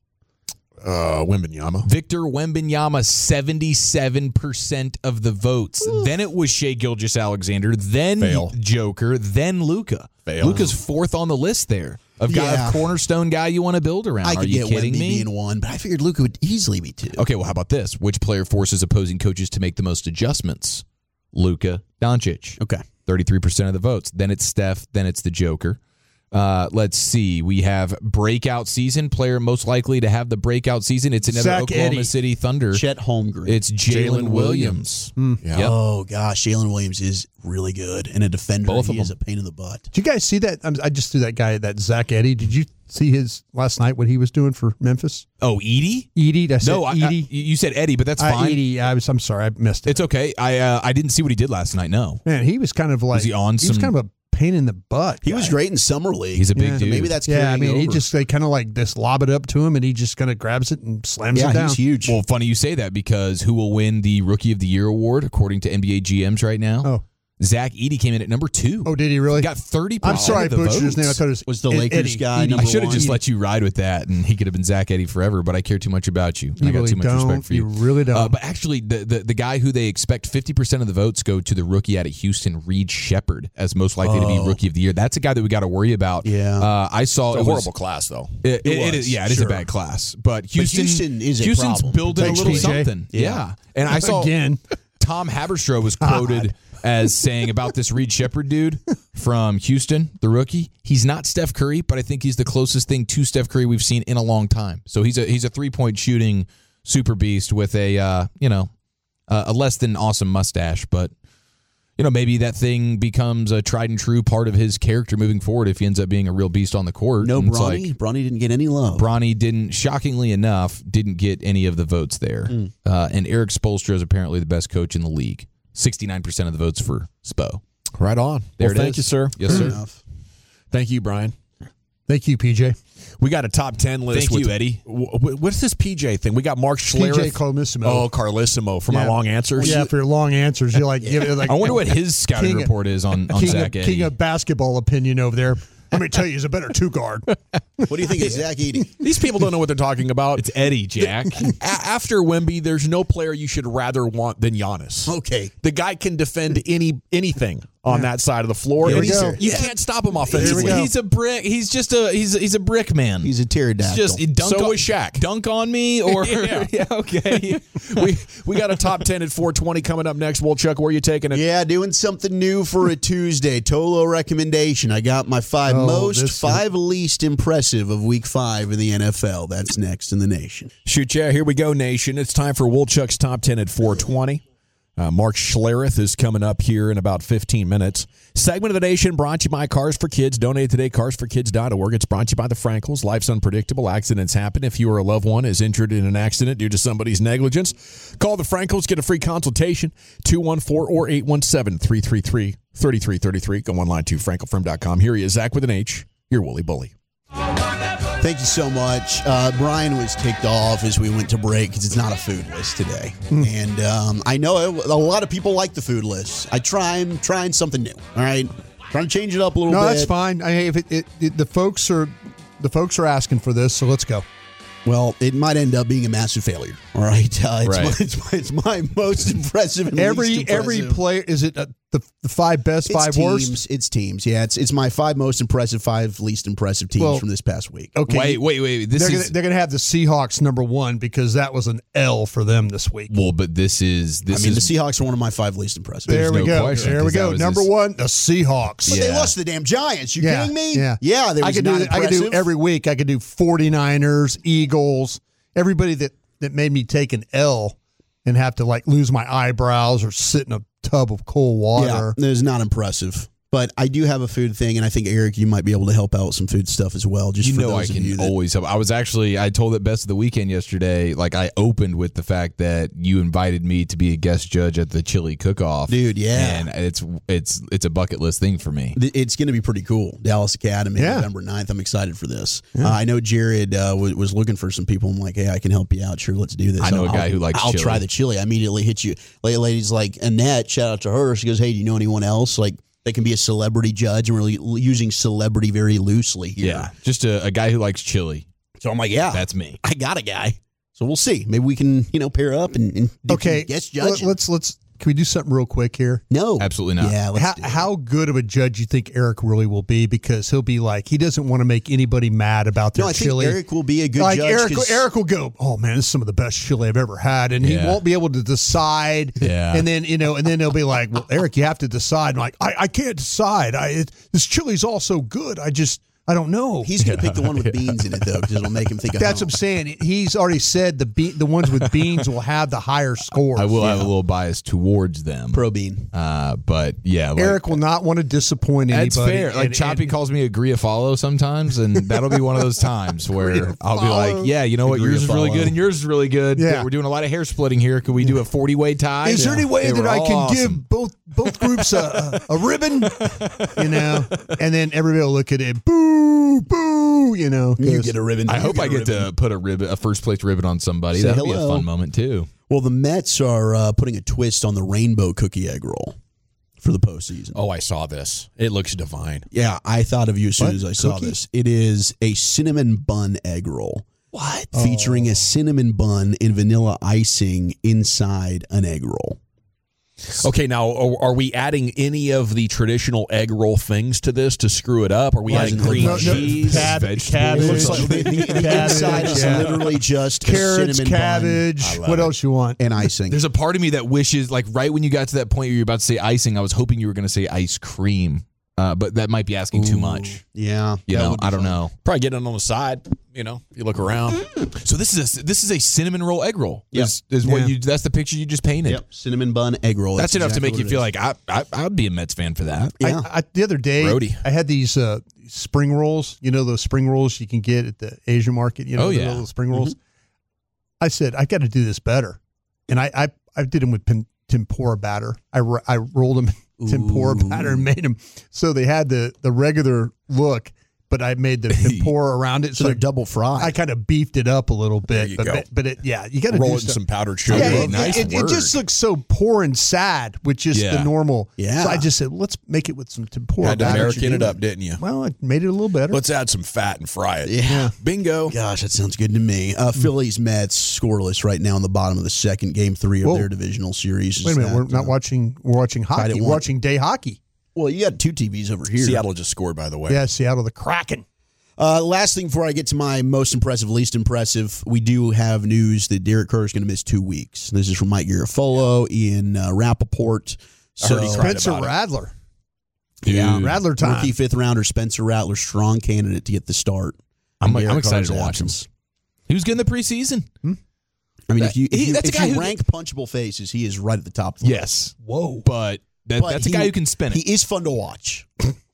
Speaker 2: Uh, Wembanyama.
Speaker 4: Victor Wembanyama, seventy-seven percent of the votes. Then it was Shea Gilgeous-Alexander, then
Speaker 2: Fail.
Speaker 4: Joker, then Luka.
Speaker 2: Fail.
Speaker 4: Luka's fourth on the list there of guy,
Speaker 7: Yeah.
Speaker 4: of cornerstone guy you want to build around.
Speaker 7: I
Speaker 4: Are
Speaker 7: could
Speaker 4: you
Speaker 7: get
Speaker 4: kidding
Speaker 7: Wemby
Speaker 4: me?
Speaker 7: being one, but I figured Luka would easily be two.
Speaker 4: Okay, well, how about this? Which player forces opposing coaches to make the most adjustments? Luka Doncic.
Speaker 7: Okay.
Speaker 4: thirty-three percent of the votes. Then it's Steph. Then it's the Joker. Uh, let's see. We have breakout season. Player most likely to have the breakout season. It's another
Speaker 5: Zach
Speaker 4: Oklahoma
Speaker 5: Eddy.
Speaker 4: City Thunder.
Speaker 7: Chet Holmgren.
Speaker 4: It's Jalen Williams.
Speaker 2: Yeah.
Speaker 4: Yep.
Speaker 7: Oh, gosh. Jalen Williams is really good. And a defender,
Speaker 4: Both of
Speaker 7: he is a
Speaker 4: them.
Speaker 7: pain in the butt.
Speaker 5: Did you guys see that? I'm- I just threw that guy, that Zach Eddy. Did you see his last night, what he was doing for Memphis?
Speaker 4: Oh, Edie?
Speaker 5: Edie? Did I say
Speaker 4: No, I, I,
Speaker 5: Edie?
Speaker 4: you said Eddie, but that's
Speaker 5: Uh,
Speaker 4: fine.
Speaker 5: Edie. I was, I'm sorry. I missed it.
Speaker 4: It's okay. I uh, I didn't see what he did last night. No,
Speaker 5: Man, he was kind of like.
Speaker 4: Was he on
Speaker 5: He was
Speaker 4: some-
Speaker 5: kind of a pain in the butt.
Speaker 7: He was
Speaker 5: guy.
Speaker 7: great in Summer League.
Speaker 4: he's a big
Speaker 5: Yeah.
Speaker 4: dude.
Speaker 7: Maybe that's
Speaker 5: Yeah, I
Speaker 7: carrying
Speaker 5: mean, he
Speaker 7: over.
Speaker 5: just, they kind of like just lob it up to him and he just kind of grabs it and slams
Speaker 7: yeah,
Speaker 5: it down.
Speaker 7: he's huge.
Speaker 4: Well, funny you say that because who will win the Rookie of the Year award according to N B A G Ms right now?
Speaker 5: Oh.
Speaker 4: Zach Edey came in at number two.
Speaker 5: Oh, did he really?
Speaker 4: He got thirty
Speaker 5: I'm
Speaker 4: percent
Speaker 5: sorry I
Speaker 4: of the
Speaker 5: butchered
Speaker 4: votes.
Speaker 5: his name. I thought it was,
Speaker 7: Was the
Speaker 5: Ed-
Speaker 7: Lakers
Speaker 5: Eddie.
Speaker 7: guy
Speaker 5: Edie.
Speaker 7: number
Speaker 4: I should have
Speaker 7: one?
Speaker 4: just let you ride with that, and he could have been Zach Edey forever. But I care too much about you.
Speaker 5: You
Speaker 4: I got
Speaker 5: really
Speaker 4: too much
Speaker 5: don't.
Speaker 4: respect for you.
Speaker 5: You really don't.
Speaker 4: Uh, but actually, the, the the guy who they expect fifty percent of the votes go to the rookie out of Houston, Reed Shepard, as most likely to be
Speaker 7: Oh.
Speaker 4: Rookie of the Year. That's a guy that we got to worry about.
Speaker 7: Yeah.
Speaker 4: uh, I saw
Speaker 2: It's a
Speaker 4: it was-
Speaker 2: horrible class, though.
Speaker 4: It, it,
Speaker 7: It
Speaker 4: it
Speaker 7: was,
Speaker 4: is, yeah, it is a
Speaker 7: sure.
Speaker 4: bad class, but Houston,
Speaker 7: Houston is a
Speaker 4: Houston's
Speaker 7: problem.
Speaker 4: building
Speaker 5: Thanks,
Speaker 4: a little
Speaker 5: P J.
Speaker 4: something. Yeah.
Speaker 7: Yeah.
Speaker 4: and I saw
Speaker 5: Again.
Speaker 4: Tom Haberstroh was quoted as saying about this Reed Shepard dude from Houston, the rookie. He's not Steph Curry, but I think he's the closest thing to Steph Curry we've seen in a long time. So he's a he's a three point shooting super beast with a uh, you know uh, a less than awesome mustache, but. You know, maybe that thing becomes a tried and true part of his character moving forward if he ends up being a real beast on the court.
Speaker 7: No
Speaker 4: And it's
Speaker 7: Bronny.
Speaker 4: like-
Speaker 7: Bronny didn't get any love.
Speaker 4: Bronny didn't, shockingly enough, didn't get any of the votes there.
Speaker 7: Mm.
Speaker 4: Uh, and Eric Spoelstra is apparently the best coach in the league. sixty-nine percent of the votes for Spo.
Speaker 2: Right on.
Speaker 4: There
Speaker 2: well,
Speaker 4: it
Speaker 2: thank
Speaker 4: is.
Speaker 2: you, sir.
Speaker 4: Yes,
Speaker 7: Fair
Speaker 4: sir.
Speaker 7: enough.
Speaker 2: Thank you, Brian.
Speaker 5: Thank you, P J.
Speaker 2: We got a top ten list.
Speaker 4: Thank
Speaker 2: with,
Speaker 4: you, Eddie.
Speaker 2: w- w- What's this P J thing? We got Mark Schlereth.
Speaker 5: P J Carlissimo.
Speaker 2: Oh, Carlissimo for my
Speaker 5: Yeah.
Speaker 2: long answers.
Speaker 5: Yeah, for your long answers. You're like, give it like
Speaker 4: I wonder what his scouting
Speaker 5: King-
Speaker 4: report is on, on
Speaker 5: king,
Speaker 4: Zach
Speaker 5: of,
Speaker 4: Edey.
Speaker 5: king of basketball opinion over there. Let me tell you, he's a better two guard.
Speaker 7: What do you think of Zach Edey?
Speaker 2: These people don't know what they're talking about.
Speaker 4: It's Eddie, Jack.
Speaker 2: A- after Wemby, there's no player you should rather want than Giannis.
Speaker 7: Okay.
Speaker 2: The guy can defend any anything on that side of the floor.
Speaker 5: Here
Speaker 2: And
Speaker 5: we
Speaker 2: he's-
Speaker 5: go.
Speaker 2: You
Speaker 4: Yeah.
Speaker 2: can't stop him
Speaker 4: He's,
Speaker 2: offensively.
Speaker 5: go.
Speaker 4: he's a brick. He's just a he's a, he's a brick man.
Speaker 7: He's a pterodactyl.
Speaker 4: It's just dunk
Speaker 2: So
Speaker 4: on,
Speaker 2: was Shaq.
Speaker 4: Dunk on me or
Speaker 2: Yeah.
Speaker 4: yeah, okay.
Speaker 2: we we got a top ten at four twenty coming up next. Wolchuk, where are you taking it?
Speaker 7: Yeah, doing something new for a Tuesday. Tolo recommendation. I got my five
Speaker 5: Oh,
Speaker 7: most,
Speaker 5: this-
Speaker 7: five least impressive of week five in the N F L. That's next in the nation.
Speaker 2: Shoot, yeah, here we go, nation. It's time for Wolchuk's top ten at four twenty. Uh, Mark Schlereth is coming up here in about fifteen minutes. Segment of the nation brought to you by Cars for Kids. Donate today, cars for kids dot org. It's brought to you by the Frankels. Life's unpredictable. Accidents happen. If you or a loved one is injured in an accident due to somebody's negligence, call the Frankels. Get a free consultation, two one four or eight one seven, three three three, three three three three. Go online to frankel firm dot com. Here he is, Zach with an H, your Wooly Bully.
Speaker 7: Thank you so much. Uh, Brian was ticked off as we went to break because it's not a food list today. And um, I know a lot of people like the food list. I try, I'm trying something new. All right, trying to change it up a little
Speaker 5: No,
Speaker 7: bit.
Speaker 5: that's fine. I, if it, it, it, the folks are the folks are asking for this, so let's go.
Speaker 7: Well, it might end up being a massive failure. All right, uh, it's,
Speaker 4: Right.
Speaker 7: My, it's, my, it's my most impressive. And
Speaker 5: Every
Speaker 7: least
Speaker 5: every
Speaker 7: impressive.
Speaker 5: player is it uh, the the five best,
Speaker 7: It's
Speaker 5: five
Speaker 7: teams.
Speaker 5: worst?
Speaker 7: It's teams. Yeah, it's it's my five most impressive, five least impressive teams
Speaker 5: Well,
Speaker 7: from this past week.
Speaker 5: Okay,
Speaker 4: Wait, wait, wait. This
Speaker 5: they're
Speaker 4: is
Speaker 5: gonna, they're gonna have the Seahawks number one because that was an L for them this week.
Speaker 4: well, but this is this
Speaker 7: I mean,
Speaker 4: is
Speaker 7: the Seahawks are one of my five least impressive.
Speaker 5: There we
Speaker 4: no
Speaker 5: go.
Speaker 4: question,
Speaker 5: there we
Speaker 4: 'cause that
Speaker 5: go.
Speaker 4: was
Speaker 5: Number
Speaker 4: his-
Speaker 5: one, the Seahawks.
Speaker 7: But they
Speaker 4: Yeah.
Speaker 7: lost to the damn Giants. You
Speaker 5: yeah,
Speaker 7: kidding me?
Speaker 5: Yeah,
Speaker 7: yeah. They
Speaker 5: I
Speaker 7: was
Speaker 5: could
Speaker 7: not
Speaker 5: do. I could do
Speaker 7: impressive.
Speaker 5: every week. I could do 49ers, Eagles, everybody that that made me take an L and have to like lose my eyebrows or sit in a tub of cold water.
Speaker 7: Yeah, it was not impressive. But I do have a food thing, and I think, Eric, you might be able to help out with some food stuff as well. Just
Speaker 4: you
Speaker 7: for
Speaker 4: know I
Speaker 7: those of
Speaker 4: can
Speaker 7: you that,
Speaker 4: always help. I was actually I told it best of the weekend yesterday. Like I opened with the fact that you invited me to be a guest judge at the chili cook-off,
Speaker 7: Dude, yeah.
Speaker 4: and it's it's it's a bucket list thing for me.
Speaker 7: Th- It's going to be pretty cool. Dallas Academy,
Speaker 5: Yeah.
Speaker 7: November ninth. I'm excited for this. Uh, I know Jared uh, w- was looking for some people. I'm like, hey, I can help you out. Sure, let's do this.
Speaker 4: I know a
Speaker 7: I'll-
Speaker 4: guy who likes
Speaker 7: I'll
Speaker 4: chili.
Speaker 7: try the chili. I immediately hit you. La- Ladies like Annette, shout out to her. She goes, hey, do you know anyone else? Like, they can be a celebrity judge, and we're really using celebrity very loosely here.
Speaker 4: Yeah, just a, a guy who likes chili.
Speaker 7: So I'm like, yeah,
Speaker 4: That's me.
Speaker 7: I got a guy. So we'll see. Maybe we can, you know, pair up and, and do
Speaker 5: Okay,
Speaker 7: some guest
Speaker 5: let-
Speaker 7: judging.
Speaker 5: let's let's. Can we do something real quick here?
Speaker 7: no,
Speaker 4: Absolutely not.
Speaker 7: Yeah, let's
Speaker 5: How,
Speaker 7: do it.
Speaker 5: how good of a judge you think Eric really will be? Because he'll be like, he doesn't want to make anybody mad about their
Speaker 7: No, I think
Speaker 5: chili.
Speaker 7: Eric will be a good
Speaker 5: like
Speaker 7: judge.
Speaker 5: Eric,
Speaker 7: 'cause-
Speaker 5: Eric will go, oh man, this is some of the best chili I've ever had, and he
Speaker 4: Yeah.
Speaker 5: won't be able to decide.
Speaker 4: Yeah.
Speaker 5: and then you know, and then he'll be like, well, Eric, you have to decide. I'm like, I, I can't decide. I it, this chili's all so good. I just I don't know.
Speaker 7: He's going to pick the one with beans in it, though, because it'll make him think of
Speaker 5: That's
Speaker 7: home.
Speaker 5: what I'm saying. He's already said the be- the ones with beans will have the higher scores.
Speaker 4: I will have a little bias towards them.
Speaker 7: Pro bean.
Speaker 4: Uh, but yeah, like,
Speaker 5: Eric will not want to disappoint anybody.
Speaker 4: that's fair. Like
Speaker 5: and-
Speaker 4: Choppy
Speaker 5: and-
Speaker 4: calls me a Griafalo sometimes, and that'll be one of those times where I'll be like, "Yeah, you know what? Yours is really
Speaker 7: Griafalo.
Speaker 4: good, and yours is really good.
Speaker 5: Yeah.
Speaker 4: We're doing a lot of hair splitting here. Could we do a forty-way tie?
Speaker 5: Is there any way
Speaker 4: They
Speaker 5: that
Speaker 4: were
Speaker 5: I can
Speaker 4: awesome.
Speaker 5: give both both groups a, a, a ribbon? You know, and then everybody will look at it, boo, boo. You know,
Speaker 7: You
Speaker 5: 'cause-
Speaker 7: get a ribbon.
Speaker 4: I
Speaker 7: You
Speaker 4: hope
Speaker 7: get
Speaker 4: I
Speaker 7: a
Speaker 4: get
Speaker 7: ribbon.
Speaker 4: to put a ribbon, a first place ribbon on somebody.
Speaker 7: Say
Speaker 4: That'll be a
Speaker 7: hello.
Speaker 4: fun moment too.
Speaker 7: Well, the Mets are uh, putting a twist on the rainbow cookie egg roll for the postseason.
Speaker 2: Oh, I saw this. It looks divine.
Speaker 7: Yeah, I thought of you as soon
Speaker 5: What?
Speaker 7: as I saw
Speaker 5: Cookie?
Speaker 7: this. It is a cinnamon bun egg roll. What? Featuring a cinnamon bun and vanilla icing inside an egg roll.
Speaker 2: Okay, now are, are we adding any of the traditional egg roll things to this to screw it up? Are we
Speaker 7: Why
Speaker 2: adding
Speaker 7: does it
Speaker 2: green
Speaker 7: look like-
Speaker 2: cheese?
Speaker 5: Cab-
Speaker 4: vegetables.
Speaker 5: cabbage,
Speaker 7: It looks like the, the, the
Speaker 5: cabbage,
Speaker 7: inside is
Speaker 5: yeah.
Speaker 7: literally just a
Speaker 5: carrots,
Speaker 7: cinnamon
Speaker 5: cabbage.
Speaker 7: bun. I love
Speaker 5: What
Speaker 7: it.
Speaker 5: else you want?
Speaker 7: And icing.
Speaker 4: There's a part of me that wishes, like right when you got to that point where you're about to say icing, I was hoping you were going to say ice cream, uh, but that might be asking too much.
Speaker 7: Yeah.
Speaker 4: You
Speaker 7: that
Speaker 4: know,
Speaker 7: would be
Speaker 4: I don't
Speaker 7: fun.
Speaker 4: know.
Speaker 2: Probably getting it on the side. You know, if you look around.
Speaker 4: So this is a this is a cinnamon roll egg roll.
Speaker 7: Yep.
Speaker 4: Is, is what
Speaker 5: Yeah.
Speaker 4: you? That's the picture you just painted.
Speaker 7: Yep. Cinnamon bun egg roll.
Speaker 4: That's, enough
Speaker 7: exactly
Speaker 4: to make you
Speaker 7: what it
Speaker 4: feel
Speaker 7: is.
Speaker 4: like I, I I'd be a Mets fan for that.
Speaker 7: Yeah.
Speaker 5: I, I, the other day,
Speaker 2: Roadie.
Speaker 5: I had these uh, spring rolls. You know those spring rolls you can get at the Asian market. You know
Speaker 4: Oh,
Speaker 5: the
Speaker 4: yeah.
Speaker 5: little spring rolls. I said I got to do this better, and I I, I did them with pin, tempura batter. I ro- I rolled them in tempura
Speaker 7: Ooh.
Speaker 5: batter and made them so they had the the regular look, but I made the tempura around it.
Speaker 7: So
Speaker 5: So
Speaker 7: they're double fried.
Speaker 5: I kind of beefed it up a little bit.
Speaker 2: you
Speaker 5: but,
Speaker 2: go.
Speaker 5: but but it yeah, you got to
Speaker 2: Roll
Speaker 5: do
Speaker 2: it in
Speaker 5: stuff.
Speaker 2: some powdered sugar.
Speaker 5: Yeah,
Speaker 4: Oh,
Speaker 5: it,
Speaker 4: nice
Speaker 5: it, it
Speaker 4: word.
Speaker 5: just looks so poor and sad with just
Speaker 4: Yeah.
Speaker 5: the normal.
Speaker 7: Yeah.
Speaker 5: So I just said, let's make it with some tempura.
Speaker 2: Had to
Speaker 5: batter.
Speaker 2: American it up, didn't you?
Speaker 5: Well, I made it a little better.
Speaker 2: Let's add some fat and fry it.
Speaker 7: yeah.
Speaker 2: Bingo.
Speaker 7: Gosh, that sounds good to me. Uh, Phillies Mets scoreless right now in the bottom of the second game three of
Speaker 5: Whoa.
Speaker 7: their divisional series.
Speaker 5: Wait a minute,
Speaker 7: Is
Speaker 5: we're
Speaker 7: that,
Speaker 5: not
Speaker 7: uh,
Speaker 5: watching. We're watching
Speaker 7: Tied at
Speaker 5: hockey. We're
Speaker 7: one.
Speaker 5: watching day hockey.
Speaker 7: Well, you got two T Vs over here.
Speaker 6: Seattle just scored, by the way.
Speaker 5: Yeah, Seattle, the Kraken.
Speaker 7: Uh, last thing before I get to my most impressive, least impressive, we do have news that Derek Carr is going to miss two weeks. This is from Mike Garafolo, Ian uh, Rappaport.
Speaker 6: I heard he cried
Speaker 5: Spencer
Speaker 6: about it.
Speaker 5: Rattler.
Speaker 4: Dude,
Speaker 5: Yeah, Rattler time.
Speaker 7: Rookie fifth rounder Spencer Rattler, strong candidate to get the start.
Speaker 4: I'm,
Speaker 7: in
Speaker 4: I'm
Speaker 7: Derek
Speaker 4: excited
Speaker 7: Carr's
Speaker 4: to watch him.
Speaker 7: absence.
Speaker 4: He was good in the preseason.
Speaker 7: I mean, if you, if
Speaker 4: He-
Speaker 7: you,
Speaker 4: that's a
Speaker 7: if
Speaker 4: guy
Speaker 7: you
Speaker 4: who-
Speaker 7: rank punchable faces, he is right at the top. Three.
Speaker 4: Yes.
Speaker 5: Whoa.
Speaker 4: But, that,
Speaker 7: But
Speaker 4: that's a
Speaker 7: he-
Speaker 4: guy who can spin it.
Speaker 7: He is fun to watch.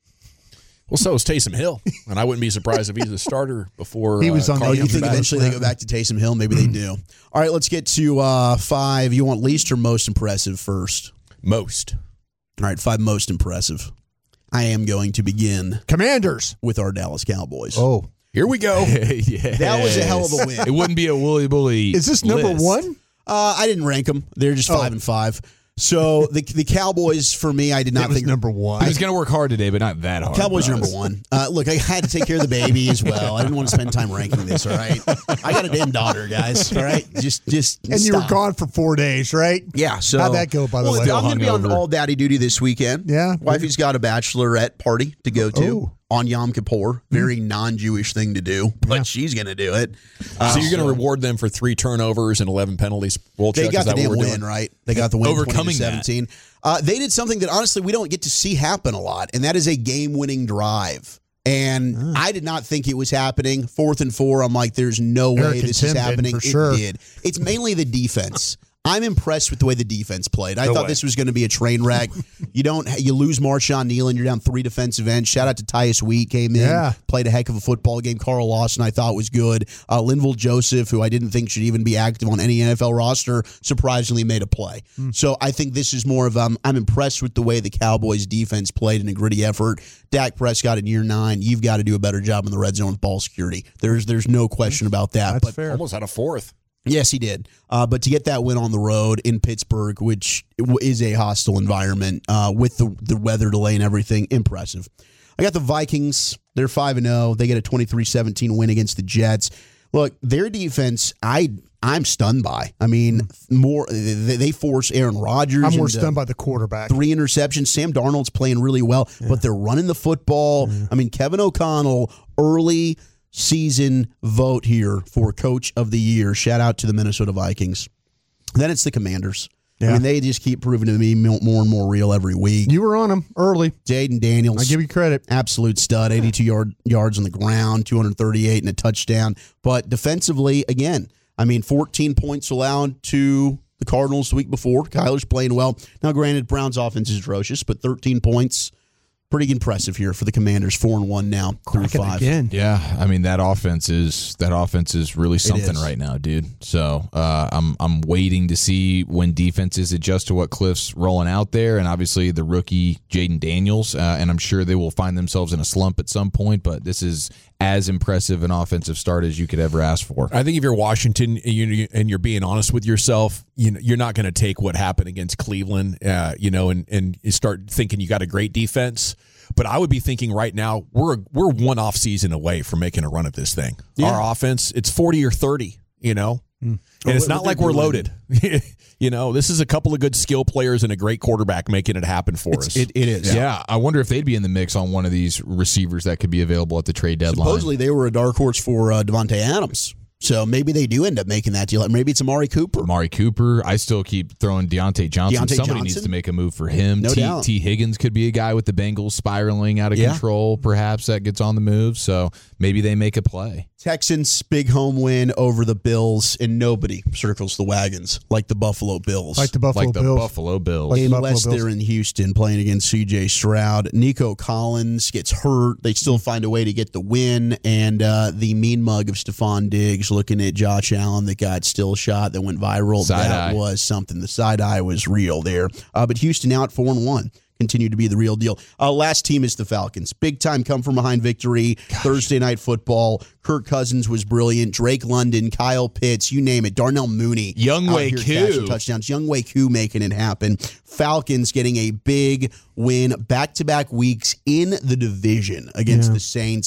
Speaker 6: Well, so is Taysom Hill, and I wouldn't be surprised if he's a starter before
Speaker 5: He was
Speaker 6: uh,
Speaker 5: on the-
Speaker 6: Carr
Speaker 7: Oh, you
Speaker 6: comes
Speaker 7: think
Speaker 6: back.
Speaker 7: eventually they go back to Taysom Hill? Maybe they do. All right, let's get to uh, five. You want least or most impressive first?
Speaker 6: Most.
Speaker 7: All right, five most impressive. I am going to begin
Speaker 5: Commanders.
Speaker 7: with our Dallas Cowboys.
Speaker 5: Oh.
Speaker 6: Here we go.
Speaker 4: Yes.
Speaker 7: That was a hell of a win.
Speaker 4: It wouldn't be a woolly bully.
Speaker 5: Is this number
Speaker 4: list.
Speaker 5: one?
Speaker 7: Uh, I didn't rank them. They're just
Speaker 5: Oh.
Speaker 7: five and five. So the the Cowboys for me, I did
Speaker 5: That
Speaker 7: not
Speaker 5: was
Speaker 7: think
Speaker 5: number
Speaker 4: He
Speaker 5: one.
Speaker 4: was going to work hard today, but not that hard.
Speaker 7: Cowboys are
Speaker 4: Bros.
Speaker 7: number one. Uh, look, I had to take care of the baby as well. I didn't want to spend time ranking this. All right, I got a damn daughter, guys. All right, just just
Speaker 5: And you were
Speaker 7: stop.
Speaker 5: gone for four days, right?
Speaker 7: Yeah. So
Speaker 5: How'd that go, by the
Speaker 7: well,
Speaker 5: way?
Speaker 7: I'm going to be on
Speaker 4: hungover.
Speaker 7: all daddy duty this weekend.
Speaker 5: Yeah.
Speaker 7: Wifey's got a bachelorette party to go to
Speaker 5: Oh.
Speaker 7: on Yom Kippur. Very non-Jewish thing to do, but she's going to do it. Uh,
Speaker 6: So you're going to reward them for three turnovers and eleven penalties. Wolchuk,
Speaker 7: They got
Speaker 6: is
Speaker 7: the
Speaker 6: that what
Speaker 7: damn
Speaker 6: we're
Speaker 7: win,
Speaker 6: doing?
Speaker 7: right? They got the win
Speaker 4: Overcoming
Speaker 7: twenty to seventeen. Uh, they did something that, honestly, we don't get to see happen a lot, and that is a game-winning drive. And I did not think it was happening. Fourth and four, I'm like, there's no way
Speaker 5: Eric and
Speaker 7: this
Speaker 5: Tim
Speaker 7: is
Speaker 5: did,
Speaker 7: happening.
Speaker 5: for
Speaker 7: It
Speaker 5: sure.
Speaker 7: did. It's mainly the defense. I'm impressed with the way the defense played. I
Speaker 6: No
Speaker 7: thought
Speaker 6: way.
Speaker 7: this was going to be a train wreck. you don't, you lose Marshawn Nealon. You're down three defensive ends. Shout out to Tyus Wheat, came in,
Speaker 5: Yeah.
Speaker 7: played a heck of a football game. Carl Lawson, I thought was good. Uh, Linval Joseph, who I didn't think should even be active on any N F L roster, surprisingly made a play. So I think this is more of um, I'm impressed with the way the Cowboys defense played in a gritty effort. Dak Prescott in year nine, you've got to do a better job in the red zone with ball security. There's there's no question about that.
Speaker 5: That's
Speaker 7: but
Speaker 5: fair.
Speaker 6: Almost had a fourth.
Speaker 7: Yes, he did. Uh, but to get that win on the road in Pittsburgh, which is a hostile environment uh, with the, the weather delay and everything, impressive. I got the Vikings. They're five and oh. They get a twenty-three seventeen win against the Jets. Look, their defense, I, I'm stunned by. I mean, more they, they force Aaron Rodgers.
Speaker 5: I'm more
Speaker 7: into
Speaker 5: stunned by the quarterback.
Speaker 7: Three interceptions. Sam Darnold's playing really well, but they're running the football. I mean, Kevin O'Connell, early season vote here for Coach of the Year. Shout out to the Minnesota Vikings. Then it's the Commanders. I
Speaker 5: Yeah.
Speaker 7: mean, they just keep proving to me more and more real every week.
Speaker 5: You were on him early.
Speaker 7: Jaden Daniels,
Speaker 5: I give you credit.
Speaker 7: absolute stud, eighty-two yard, yards on the ground, two hundred thirty-eight and a touchdown. But defensively, again, I mean, fourteen points allowed to the Cardinals the week before. Kyler's playing well. Now, granted, Brown's offense is atrocious, but thirteen points, pretty impressive here for the Commanders. Four and one now through
Speaker 5: Cracking
Speaker 7: five.
Speaker 5: again.
Speaker 4: Yeah, I mean that offense is that offense is really something
Speaker 7: is.
Speaker 4: right now, dude. So uh, I'm I'm waiting to see when defenses adjust to what Cliff's rolling out there, and obviously the rookie Jaden Daniels, uh, and I'm sure they will find themselves in a slump at some point. But this is as impressive an offensive start as you could ever ask for.
Speaker 6: I think if you're Washington you, and you're being honest with yourself, you know, you're not going to take what happened against Cleveland, uh, you know, and, and you start thinking you got a great defense. But I would be thinking right now we're we're one off season away from making a run at this thing.
Speaker 7: Yeah.
Speaker 6: Our offense, it's forty or thirty, you know, and it's
Speaker 7: Well,
Speaker 6: not
Speaker 7: they're
Speaker 6: like we're
Speaker 7: doing-
Speaker 6: loaded. You know, this is a couple of good skill players and a great quarterback making it happen for us.
Speaker 7: It, it is.
Speaker 4: Yeah. I wonder if they'd be in the mix on one of these receivers that could be available at the trade deadline.
Speaker 7: Supposedly they were a dark horse for uh, Devontae Adams. So maybe they do end up making that deal. Maybe it's Amari Cooper.
Speaker 4: Amari Cooper. I still keep throwing Deontay Johnson.
Speaker 7: Deontay
Speaker 4: Somebody
Speaker 7: Johnson?
Speaker 4: needs to make a move for him.
Speaker 7: No
Speaker 4: T,
Speaker 7: doubt.
Speaker 4: T. Higgins could be a guy with the Bengals spiraling out of
Speaker 7: Yeah.
Speaker 4: control, perhaps, that gets on the move. So maybe they make a play.
Speaker 7: Texans big home win over the Bills, and nobody circles the wagons like the Buffalo Bills.
Speaker 5: Like the Buffalo
Speaker 4: like the
Speaker 5: Bills.
Speaker 4: Buffalo Bills.
Speaker 5: Like the Buffalo
Speaker 7: Unless
Speaker 5: Bills.
Speaker 7: they're in Houston playing against C J Stroud. Nico Collins gets hurt. They still find a way to get the win. And uh, the mean mug of Stephon Diggs looking at Josh Allen that got still shot that went viral.
Speaker 4: Side
Speaker 7: that
Speaker 4: eye.
Speaker 7: was something. The side eye was real there. Uh, but Houston out four and one. Continue to be the real deal. Uh, last team is the Falcons. Big time come from behind victory. Thursday night football. Kirk Cousins was brilliant. Drake London, Kyle Pitts, you name it. Darnell Mooney.
Speaker 4: Younghoe
Speaker 7: out here catching
Speaker 4: Koo.
Speaker 7: touchdowns. Younghoe Koo making it happen. Falcons getting a big win back-to-back weeks in the division against
Speaker 5: Yeah.
Speaker 7: the Saints.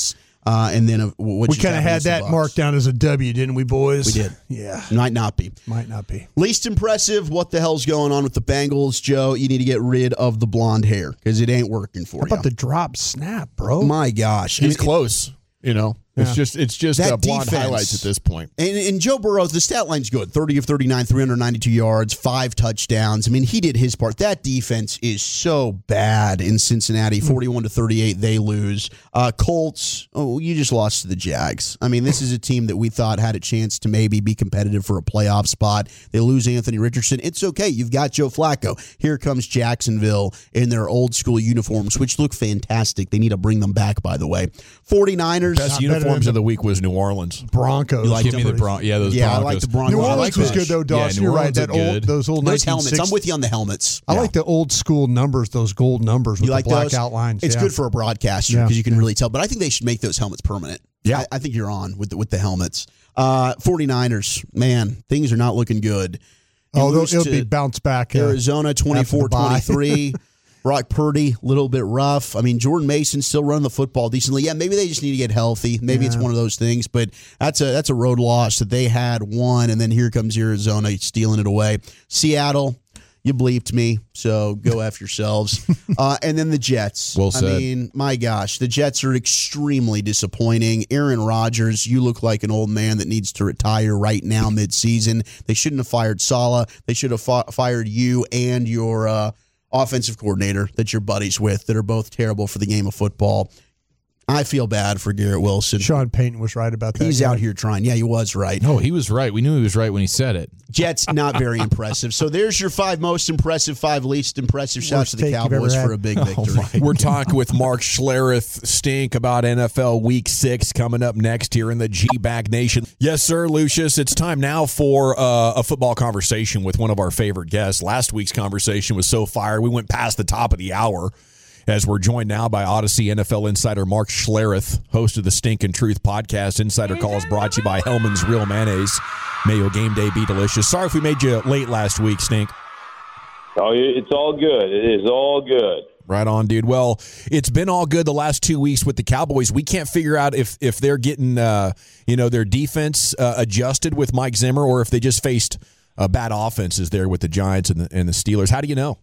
Speaker 7: Uh, and then uh, what
Speaker 5: we kind of had that marked down as a W, didn't we, boys?
Speaker 7: We did.
Speaker 5: Yeah.
Speaker 7: Might not be.
Speaker 5: Might not be.
Speaker 7: Least impressive, what the hell's going on with the Bengals, Joe? You need to get rid of the blonde hair because it ain't working for
Speaker 5: How
Speaker 7: you.
Speaker 5: about the drop snap, bro?
Speaker 7: My gosh.
Speaker 6: He's
Speaker 7: I mean,
Speaker 6: close. You know, it's
Speaker 5: Yeah.
Speaker 6: just it's just
Speaker 7: That
Speaker 6: uh, blonde
Speaker 7: defense-
Speaker 6: highlights at this point.
Speaker 7: And, and Joe Burrow, the stat line's good. thirty of thirty-nine, three hundred ninety-two yards, five touchdowns. I mean, he did his part. That defense is so bad in Cincinnati. forty-one to thirty-eight, they lose. Uh, Colts, oh, you just lost to the Jags. I mean, this is a team that we thought had a chance to maybe be competitive for a playoff spot. They lose Anthony Richardson. It's okay. You've got Joe Flacco. Here comes Jacksonville in their old school uniforms, which look fantastic. They need to bring them back, by the way. 49ers.
Speaker 6: Best
Speaker 5: Not
Speaker 6: uniforms
Speaker 5: better than
Speaker 6: of the week was New Orleans.
Speaker 5: Broncos.
Speaker 7: You like
Speaker 4: Give me the Bron- yeah, those
Speaker 7: Yeah, I
Speaker 4: Broncos.
Speaker 7: like the Broncos.
Speaker 5: New
Speaker 7: I
Speaker 5: Orleans
Speaker 7: like
Speaker 5: was
Speaker 7: those.
Speaker 5: good, though, Dawson.
Speaker 4: Yeah, New
Speaker 5: You're right.
Speaker 4: Orleans
Speaker 5: That
Speaker 4: are
Speaker 5: old,
Speaker 4: good.
Speaker 5: those old
Speaker 7: Those helmets.
Speaker 5: 1960s
Speaker 7: I'm with you on the helmets.
Speaker 5: I
Speaker 7: Yeah.
Speaker 5: like the old school numbers, those gold numbers with
Speaker 7: You like
Speaker 5: the black
Speaker 7: those?
Speaker 5: outlines.
Speaker 7: It's
Speaker 5: yeah.
Speaker 7: good for a broadcaster because
Speaker 5: Yeah.
Speaker 7: you can really tell. But I think they should make those helmets permanent.
Speaker 6: Yeah.
Speaker 7: I, I think you're on with the, with the helmets. Uh, 49ers, man, things are not looking good. You
Speaker 5: Oh,
Speaker 7: lose
Speaker 5: it'll
Speaker 7: to
Speaker 5: be bounce back. uh,
Speaker 7: Arizona twenty-four twenty-three. Brock Purdy, a little bit rough. I mean, Jordan Mason still running the football decently. Yeah, maybe they just need to get healthy. Maybe it's
Speaker 5: Yeah.
Speaker 7: one of those things, but that's a that's a road loss that they had won, and then here comes Arizona stealing it away. Seattle, you bleeped me, so go F yourselves. Uh, and then the Jets.
Speaker 4: Well said.
Speaker 7: I mean, my gosh, the Jets are extremely disappointing. Aaron Rodgers, you look like an old man that needs to retire right now midseason. They shouldn't have fired Saleh. They should have fi- fired you and your uh, offensive coordinator that you're buddies with that are both terrible for the game of football. I feel bad for Garrett Wilson.
Speaker 5: Sean Payton was right about that.
Speaker 7: He's
Speaker 5: yeah.
Speaker 7: out here trying. Yeah, he was right.
Speaker 4: No, he was right. We knew he was right when he said it.
Speaker 7: Jets, not very impressive. So there's your five most impressive, five least impressive. Shout out
Speaker 5: Worst
Speaker 7: to the
Speaker 5: take you've
Speaker 7: Cowboys
Speaker 5: ever
Speaker 7: for
Speaker 5: had.
Speaker 7: a big victory.
Speaker 6: We're talking with Mark Schlereth Stink about N F L Week Six coming up next here in the G-Bag Nation. Yes, sir, Lucius. It's time now for uh, a football conversation with one of our favorite guests. Last week's conversation was so fire, we went past the top of the hour. As we're joined now by Odyssey N F L insider Mark Schlereth, host of the Stink and Truth podcast. Insider Calls brought to you by Hellman's Real Mayonnaise. May your game day be delicious. Sorry if we made you late last week, Stink.
Speaker 8: Oh, it's all good. It is all good.
Speaker 6: Right on, dude. Well, it's been all good the last two weeks with the Cowboys. We can't figure out if if they're getting, uh, you know, their defense uh, adjusted with Mike Zimmer or if they just faced uh, bad offenses there with the Giants and the, and the Steelers. How do you know?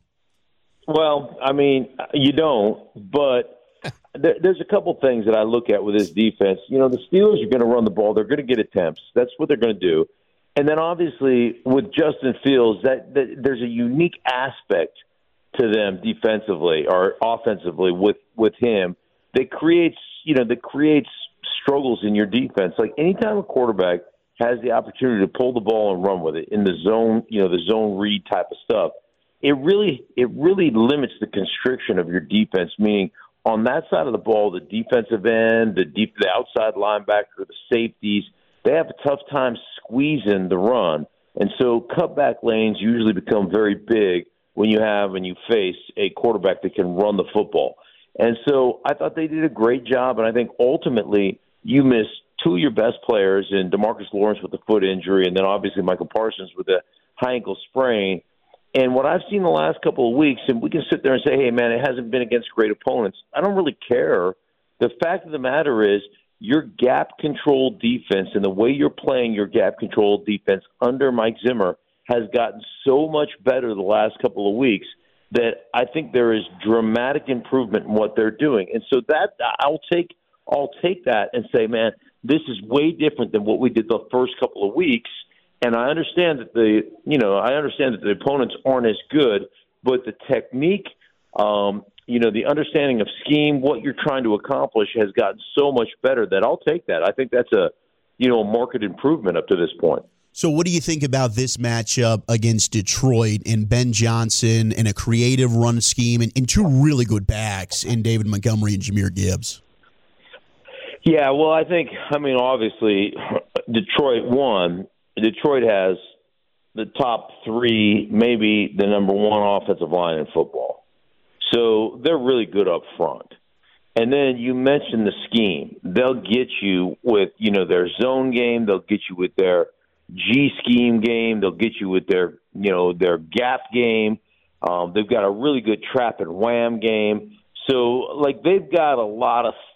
Speaker 8: Well, I mean, you don't, but there, there's a couple things that I look at with this defense. You know, the Steelers are going to run the ball. They're going to get attempts. That's what they're going to do. And then obviously with Justin Fields, that, that there's a unique aspect to them defensively or offensively with, with him that creates, you know, that creates struggles in your defense. Like anytime a quarterback has the opportunity to pull the ball and run with it in the zone, you know, the zone read type of stuff, it really it really limits the constriction of your defense, meaning on that side of the ball, the defensive end, the deep, the outside linebacker, the safeties, they have a tough time squeezing the run. And so cutback lanes usually become very big when you have and you face a quarterback that can run the football. And so I thought they did a great job, and I think ultimately you miss two of your best players in DeMarcus Lawrence with the foot injury and then obviously Michael Parsons with the high ankle sprain. And what I've seen the last couple of weeks, and we can sit there and say, hey, man, it hasn't been against great opponents. I don't really care. The fact of the matter is your gap-controlled defense and the way you're playing your gap-controlled defense under Mike Zimmer has gotten so much better the last couple of weeks that I think there is dramatic improvement in what they're doing. And so that I'll take I'll take that and say, man, this is way different than what we did the first couple of weeks. And I understand that the, you know, I understand that the opponents aren't as good, but the technique, um, you know, the understanding of scheme, what you're trying to accomplish has gotten so much better that I'll take that. I think that's a, you know, a market improvement up to this point.
Speaker 7: So what do you think about this matchup against Detroit and Ben Johnson and a creative run scheme and, and two really good backs in David Montgomery and Jahmyr Gibbs?
Speaker 8: Yeah, well, I think, I mean, obviously, Detroit won. Detroit has the top three, maybe the number one offensive line in football. So they're really good up front. And then you mentioned the scheme. They'll get you with, you know, their zone game. They'll get you with their G scheme game. They'll get you with their, you know, their gap game. Um, they've got a really good trap and wham game. So, like, they've got a lot of stuff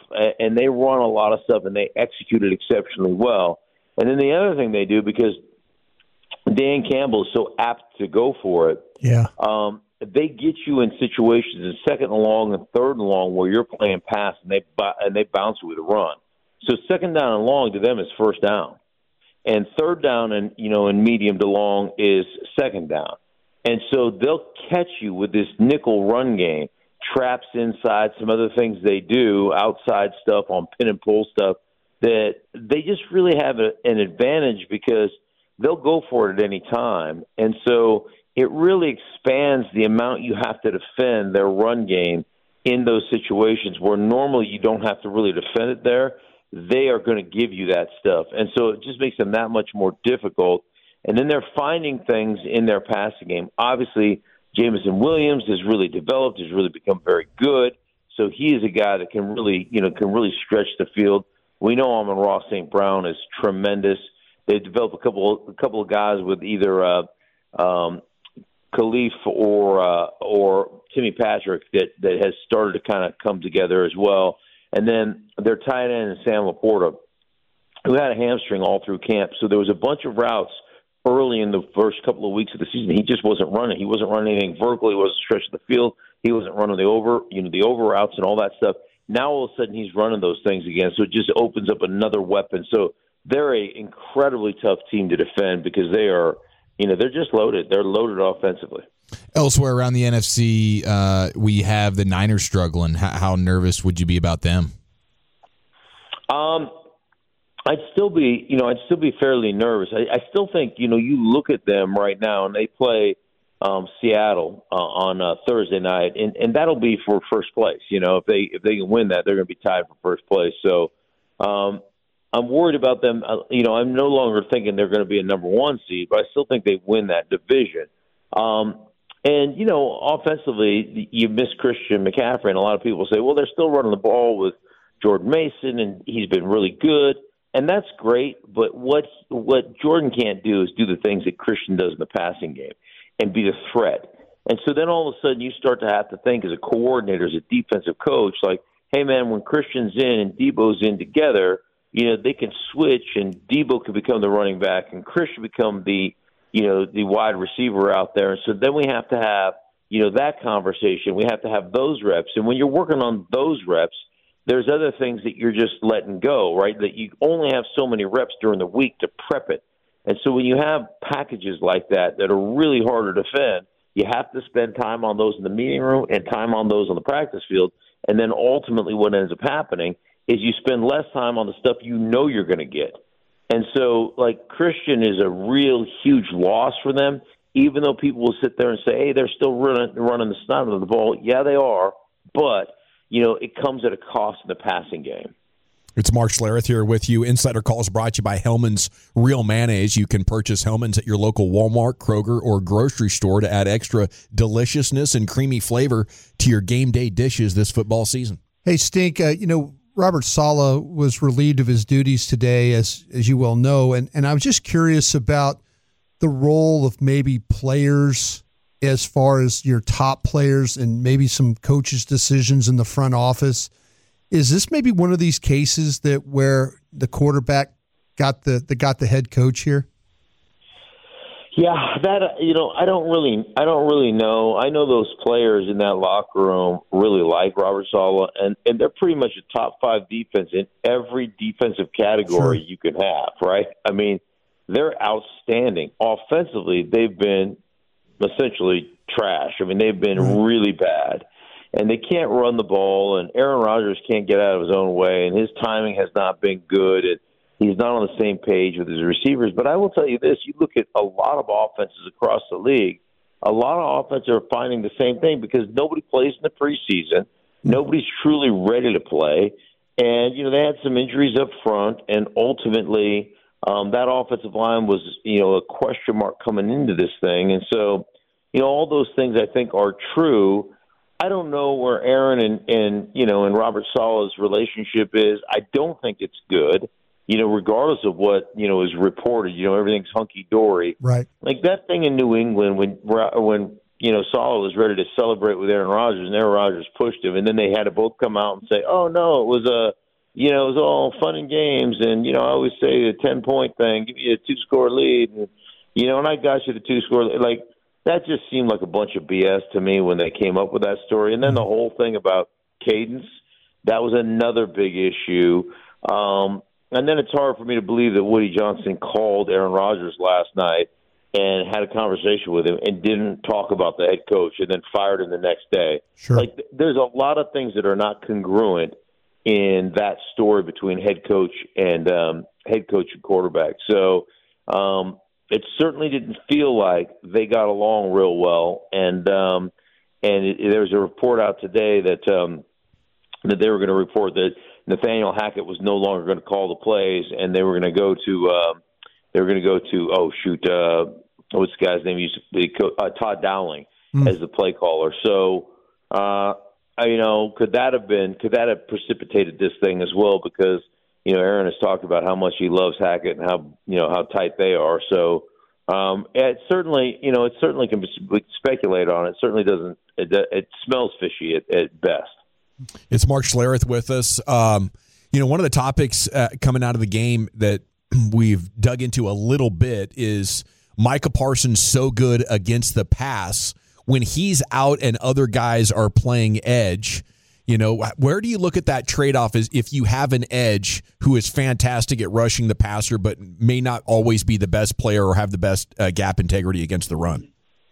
Speaker 8: and they run a lot of stuff, and they execute it exceptionally well. And then the other thing they do, because Dan Campbell is so apt to go for it,
Speaker 5: yeah,
Speaker 8: um, they get you in situations in second and long and third and long where you're playing pass, and they and they bounce with a run. So second down and long to them is first down, and third down and you know in medium to long is second down. And so they'll catch you with this nickel run game, traps inside, some other things they do, outside stuff on pin and pull stuff, that they just really have a, an advantage because they'll go for it at any time. And so it really expands the amount you have to defend their run game in those situations where normally you don't have to really defend it there. They are going to give you that stuff. And so it just makes them that much more difficult. And then they're finding things in their passing game. Obviously, Jameson Williams has really developed, has really become very good. So he is a guy that can really, you know, can really stretch the field. We know Amon-Ra Saint Brown is tremendous. They've developed a couple, a couple of guys with either uh, um, Khalif or uh, or Timmy Patrick that, that has started to kind of come together as well. And then their tight end is Sam Laporta, who had a hamstring all through camp. So there was a bunch of routes early in the first couple of weeks of the season. He just wasn't running. He wasn't running anything vertical. He wasn't stretching the field. He wasn't running the over, you know, the over routes and all that stuff. Now all of a sudden he's running those things again. So it just opens up another weapon. So they're an incredibly tough team to defend because they are, you know, they're just loaded. They're loaded offensively.
Speaker 4: Elsewhere around the N F C, uh, we have the Niners struggling. How, how nervous would you be about them?
Speaker 8: Um, I'd still be, you know, I'd still be fairly nervous. I, I still think, you know, you look at them right now, and they play um, Seattle uh, on uh, Thursday night, and, and that'll be for first place. You know, if they if they can win that, they're going to be tied for first place. So um, I'm worried about them. Uh, you know, I'm no longer thinking they're going to be a number one seed, but I still think they win that division. Um, and you know, offensively, you miss Christian McCaffrey, and a lot of people say, well, they're still running the ball with Jordan Mason, and he's been really good. And that's great, but what what Jordan can't do is do the things that Christian does in the passing game and be the threat. And so then all of a sudden you start to have to think as a coordinator, as a defensive coach, like, hey, man, when Christian's in and Debo's in together, you know, they can switch and Debo can become the running back and Christian become the, you know, the wide receiver out there. And so then we have to have, you know, that conversation. We have to have those reps. And when you're working on those reps, there's other things that you're just letting go, right? That you only have so many reps during the week to prep it. And so when you have packages like that that are really hard to defend, you have to spend time on those in the meeting room and time on those on the practice field. And then ultimately what ends up happening is you spend less time on the stuff you know you're going to get. And so, like, Christian is a real huge loss for them, even though people will sit there and say, hey, they're still running, running the snot of the ball. Yeah, they are, but you know, it comes at a cost in the passing game.
Speaker 2: It's Mark Schlereth here with you. Insider Calls brought to you by Hellman's Real Mayonnaise. You can purchase Hellman's at your local Walmart, Kroger, or grocery store to add extra deliciousness and creamy flavor to your game day dishes this football season.
Speaker 5: Hey, Stink, uh, you know, Robert Saleh was relieved of his duties today, as as you well know, and, and I was just curious about the role of maybe players as far as your top players and maybe some coaches' decisions in the front office. Is this maybe one of these cases that where the quarterback got the, the got the head coach here?
Speaker 8: Yeah, that you know, I don't really, I don't really know. I know those players in that locker room really like Robert Saleh, and and they're pretty much a top five defense in every defensive category sure. you can have, right? I mean, they're outstanding offensively. They've been essentially trash. I mean, they've been mm-hmm. really bad, and they can't run the ball. And Aaron Rodgers can't get out of his own way, and his timing has not been good. And he's not on the same page with his receivers. But I will tell you this, you look at a lot of offenses across the league, a lot of offenses are finding the same thing because nobody plays in the preseason. Nobody's truly ready to play. And, you know, they had some injuries up front, and ultimately um, that offensive line was, you know, a question mark coming into this thing. And so, you know, all those things I think are true. I don't know where Aaron and, and you know, and Robert Saleh's relationship is. I don't think it's good. You know, regardless of what, you know, is reported, you know, everything's hunky-dory.
Speaker 5: Right.
Speaker 8: Like that thing in New England when when you know, Saleh was ready to celebrate with Aaron Rodgers, and Aaron Rodgers pushed him, and then they had to both come out and say, "Oh no, it was a, you know, it was all fun and games." And you know, I always say the ten point thing, give you a two score lead, and you know, and I got you the two score lead. Like that just seemed like a bunch of B S to me when they came up with that story. And then the whole thing about cadence, that was another big issue. Um, and then it's hard for me to believe that Woody Johnson called Aaron Rodgers last night and had a conversation with him and didn't talk about the head coach and then fired him the next day.
Speaker 5: Sure.
Speaker 8: Like, there's a lot of things that are not congruent in that story between head coach and um, head coach and quarterback. So um, it certainly didn't feel like they got along real well. And um, and it, there was a report out today that um, that they were going to report that Nathaniel Hackett was no longer going to call the plays, and they were going to go to uh, they were going to go to oh shoot uh, what's the guy's name? He used to be uh, Todd Dowling mm. as the play caller. So uh, you know, could that have been could that have precipitated this thing as well? Because you know, Aaron has talked about how much he loves Hackett and how you know how tight they are. So um, it certainly you know it certainly can be speculate on. It certainly doesn't. It, it smells fishy at, at best.
Speaker 2: It's Mark Schlereth with us. Um, you know, one of the topics uh, coming out of the game that we've dug into a little bit is Micah Parsons so good against the pass when he's out and other guys are playing edge. You know, where do you look at that trade-off is if you have an edge who is fantastic at rushing the passer but may not always be the best player or have the best uh, gap integrity against the run?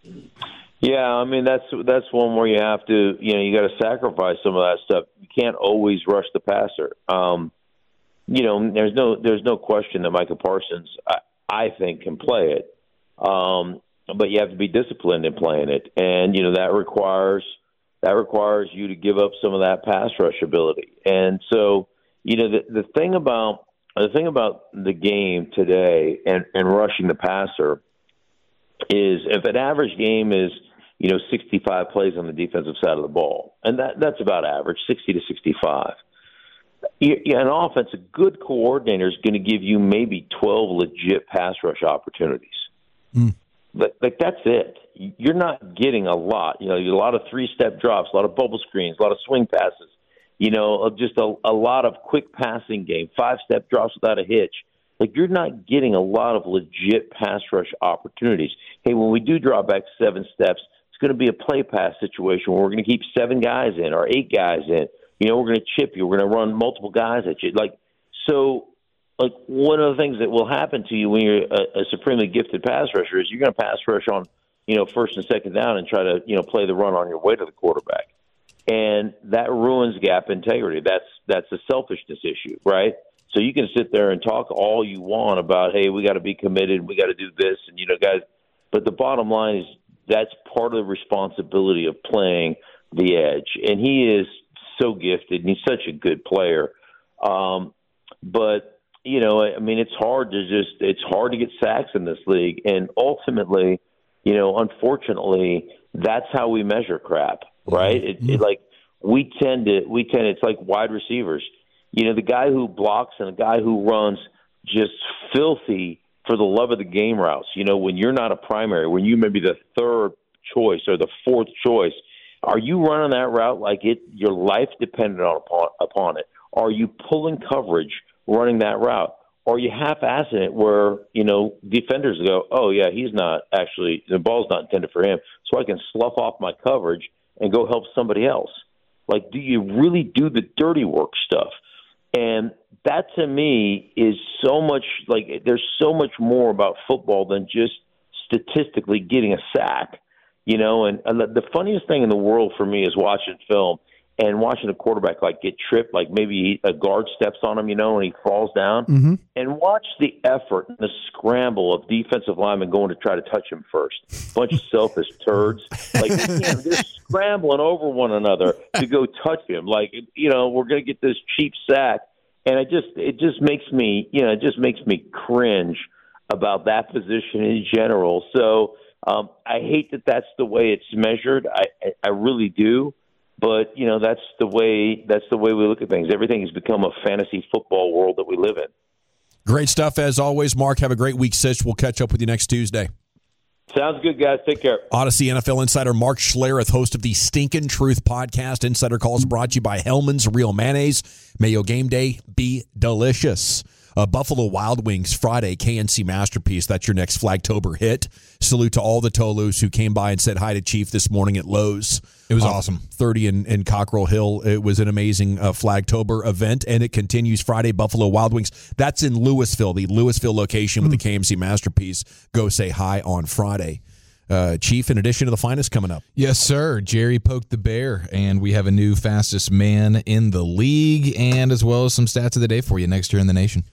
Speaker 8: Yeah, I mean that's that's one where you have to, you know, you got to sacrifice some of that stuff. You can't always rush the passer. Um, you know, there's no there's no question that Micah Parsons, I, I think, can play it, um, but you have to be disciplined in playing it, and you know that requires that requires you to give up some of that pass rush ability. And so, you know, the the thing about the thing about the game today and, and rushing the passer is if an average game is, you know, sixty-five plays on the defensive side of the ball, and that that's about average, sixty to sixty-five. You, you, an offense, a good coordinator is going to give you maybe twelve legit pass rush opportunities. Mm. But like that's it. You're not getting a lot. You know, a lot of three-step drops, a lot of bubble screens, a lot of swing passes. You know, just a, a lot of quick passing game, five-step drops without a hitch. Like, you're not getting a lot of legit pass rush opportunities. Hey, when we do draw back seven steps, it's going to be a play pass situation where we're going to keep seven guys in or eight guys in. You know, we're going to chip you. We're going to run multiple guys at you. Like, so, like, one of the things that will happen to you when you're a, a supremely gifted pass rusher is you're going to pass rush on, you know, first and second down and try to, you know, play the run on your way to the quarterback. And that ruins gap integrity. That's that's a selfishness issue, right? So you can sit there and talk all you want about, hey, we got to be committed, we got to do this, and you know, guys. But the bottom line is that's part of the responsibility of playing the edge, and he is so gifted, and he's such a good player. Um, but you know, I mean, it's hard to just it's hard to get sacks in this league, and ultimately, you know, unfortunately, that's how we measure crap, right? Mm-hmm. It, it like we tend to we tend it's like wide receivers. You know, the guy who blocks and the guy who runs just filthy for the love of the game routes. You know, when you're not a primary, when you may be the third choice or the fourth choice, are you running that route like it your life depended on upon, upon it? Are you pulling coverage running that route? Or are you half-assing it where, you know, defenders go, oh, yeah, he's not actually – the ball's not intended for him, so I can slough off my coverage and go help somebody else. Like, do you really do the dirty work stuff? And that, to me, is so much like there's so much more about football than just statistically getting a sack, you know. And, and the funniest thing in the world for me is watching film and watching a quarterback like get tripped, like maybe a guard steps on him, you know, and he falls down, mm-hmm. and watch the effort and the scramble of defensive linemen going to try to touch him first. Bunch of selfish turds, like you know, they're scrambling over one another to go touch him. Like, you know, we're going to get this cheap sack, and it just it just makes me, you know, it just makes me cringe about that position in general. So um, I hate that that's the way it's measured. I I, I really do. But, you know, that's the way that's the way we look at things. Everything has become a fantasy football world that we live in.
Speaker 2: Great stuff as always, Mark. Have a great week, Sitch. We'll catch up with you next Tuesday.
Speaker 8: Sounds good, guys. Take care.
Speaker 2: Odyssey N F L insider Mark Schlereth, host of the Stinkin' Truth podcast. Insider Calls brought to you by Hellman's Real Mayonnaise. May your game day be delicious. Uh, Buffalo Wild Wings Friday, K N C Masterpiece. That's your next Flagtober hit. Salute to all the Tolus who came by and said hi to Chief this morning at Lowe's.
Speaker 4: It was
Speaker 2: uh,
Speaker 4: awesome.
Speaker 2: thirty in, in Cockrell Hill. It was an amazing uh, Flagtober event, and it continues Friday, Buffalo Wild Wings. That's in Louisville, the Louisville location with mm. the K M C Masterpiece. Go say hi on Friday. Uh, Chief, in addition to the finest coming up.
Speaker 4: Yes, sir. Jerry poked the bear, and we have a new fastest man in the league, and as well as some stats of the day for you next year in the nation.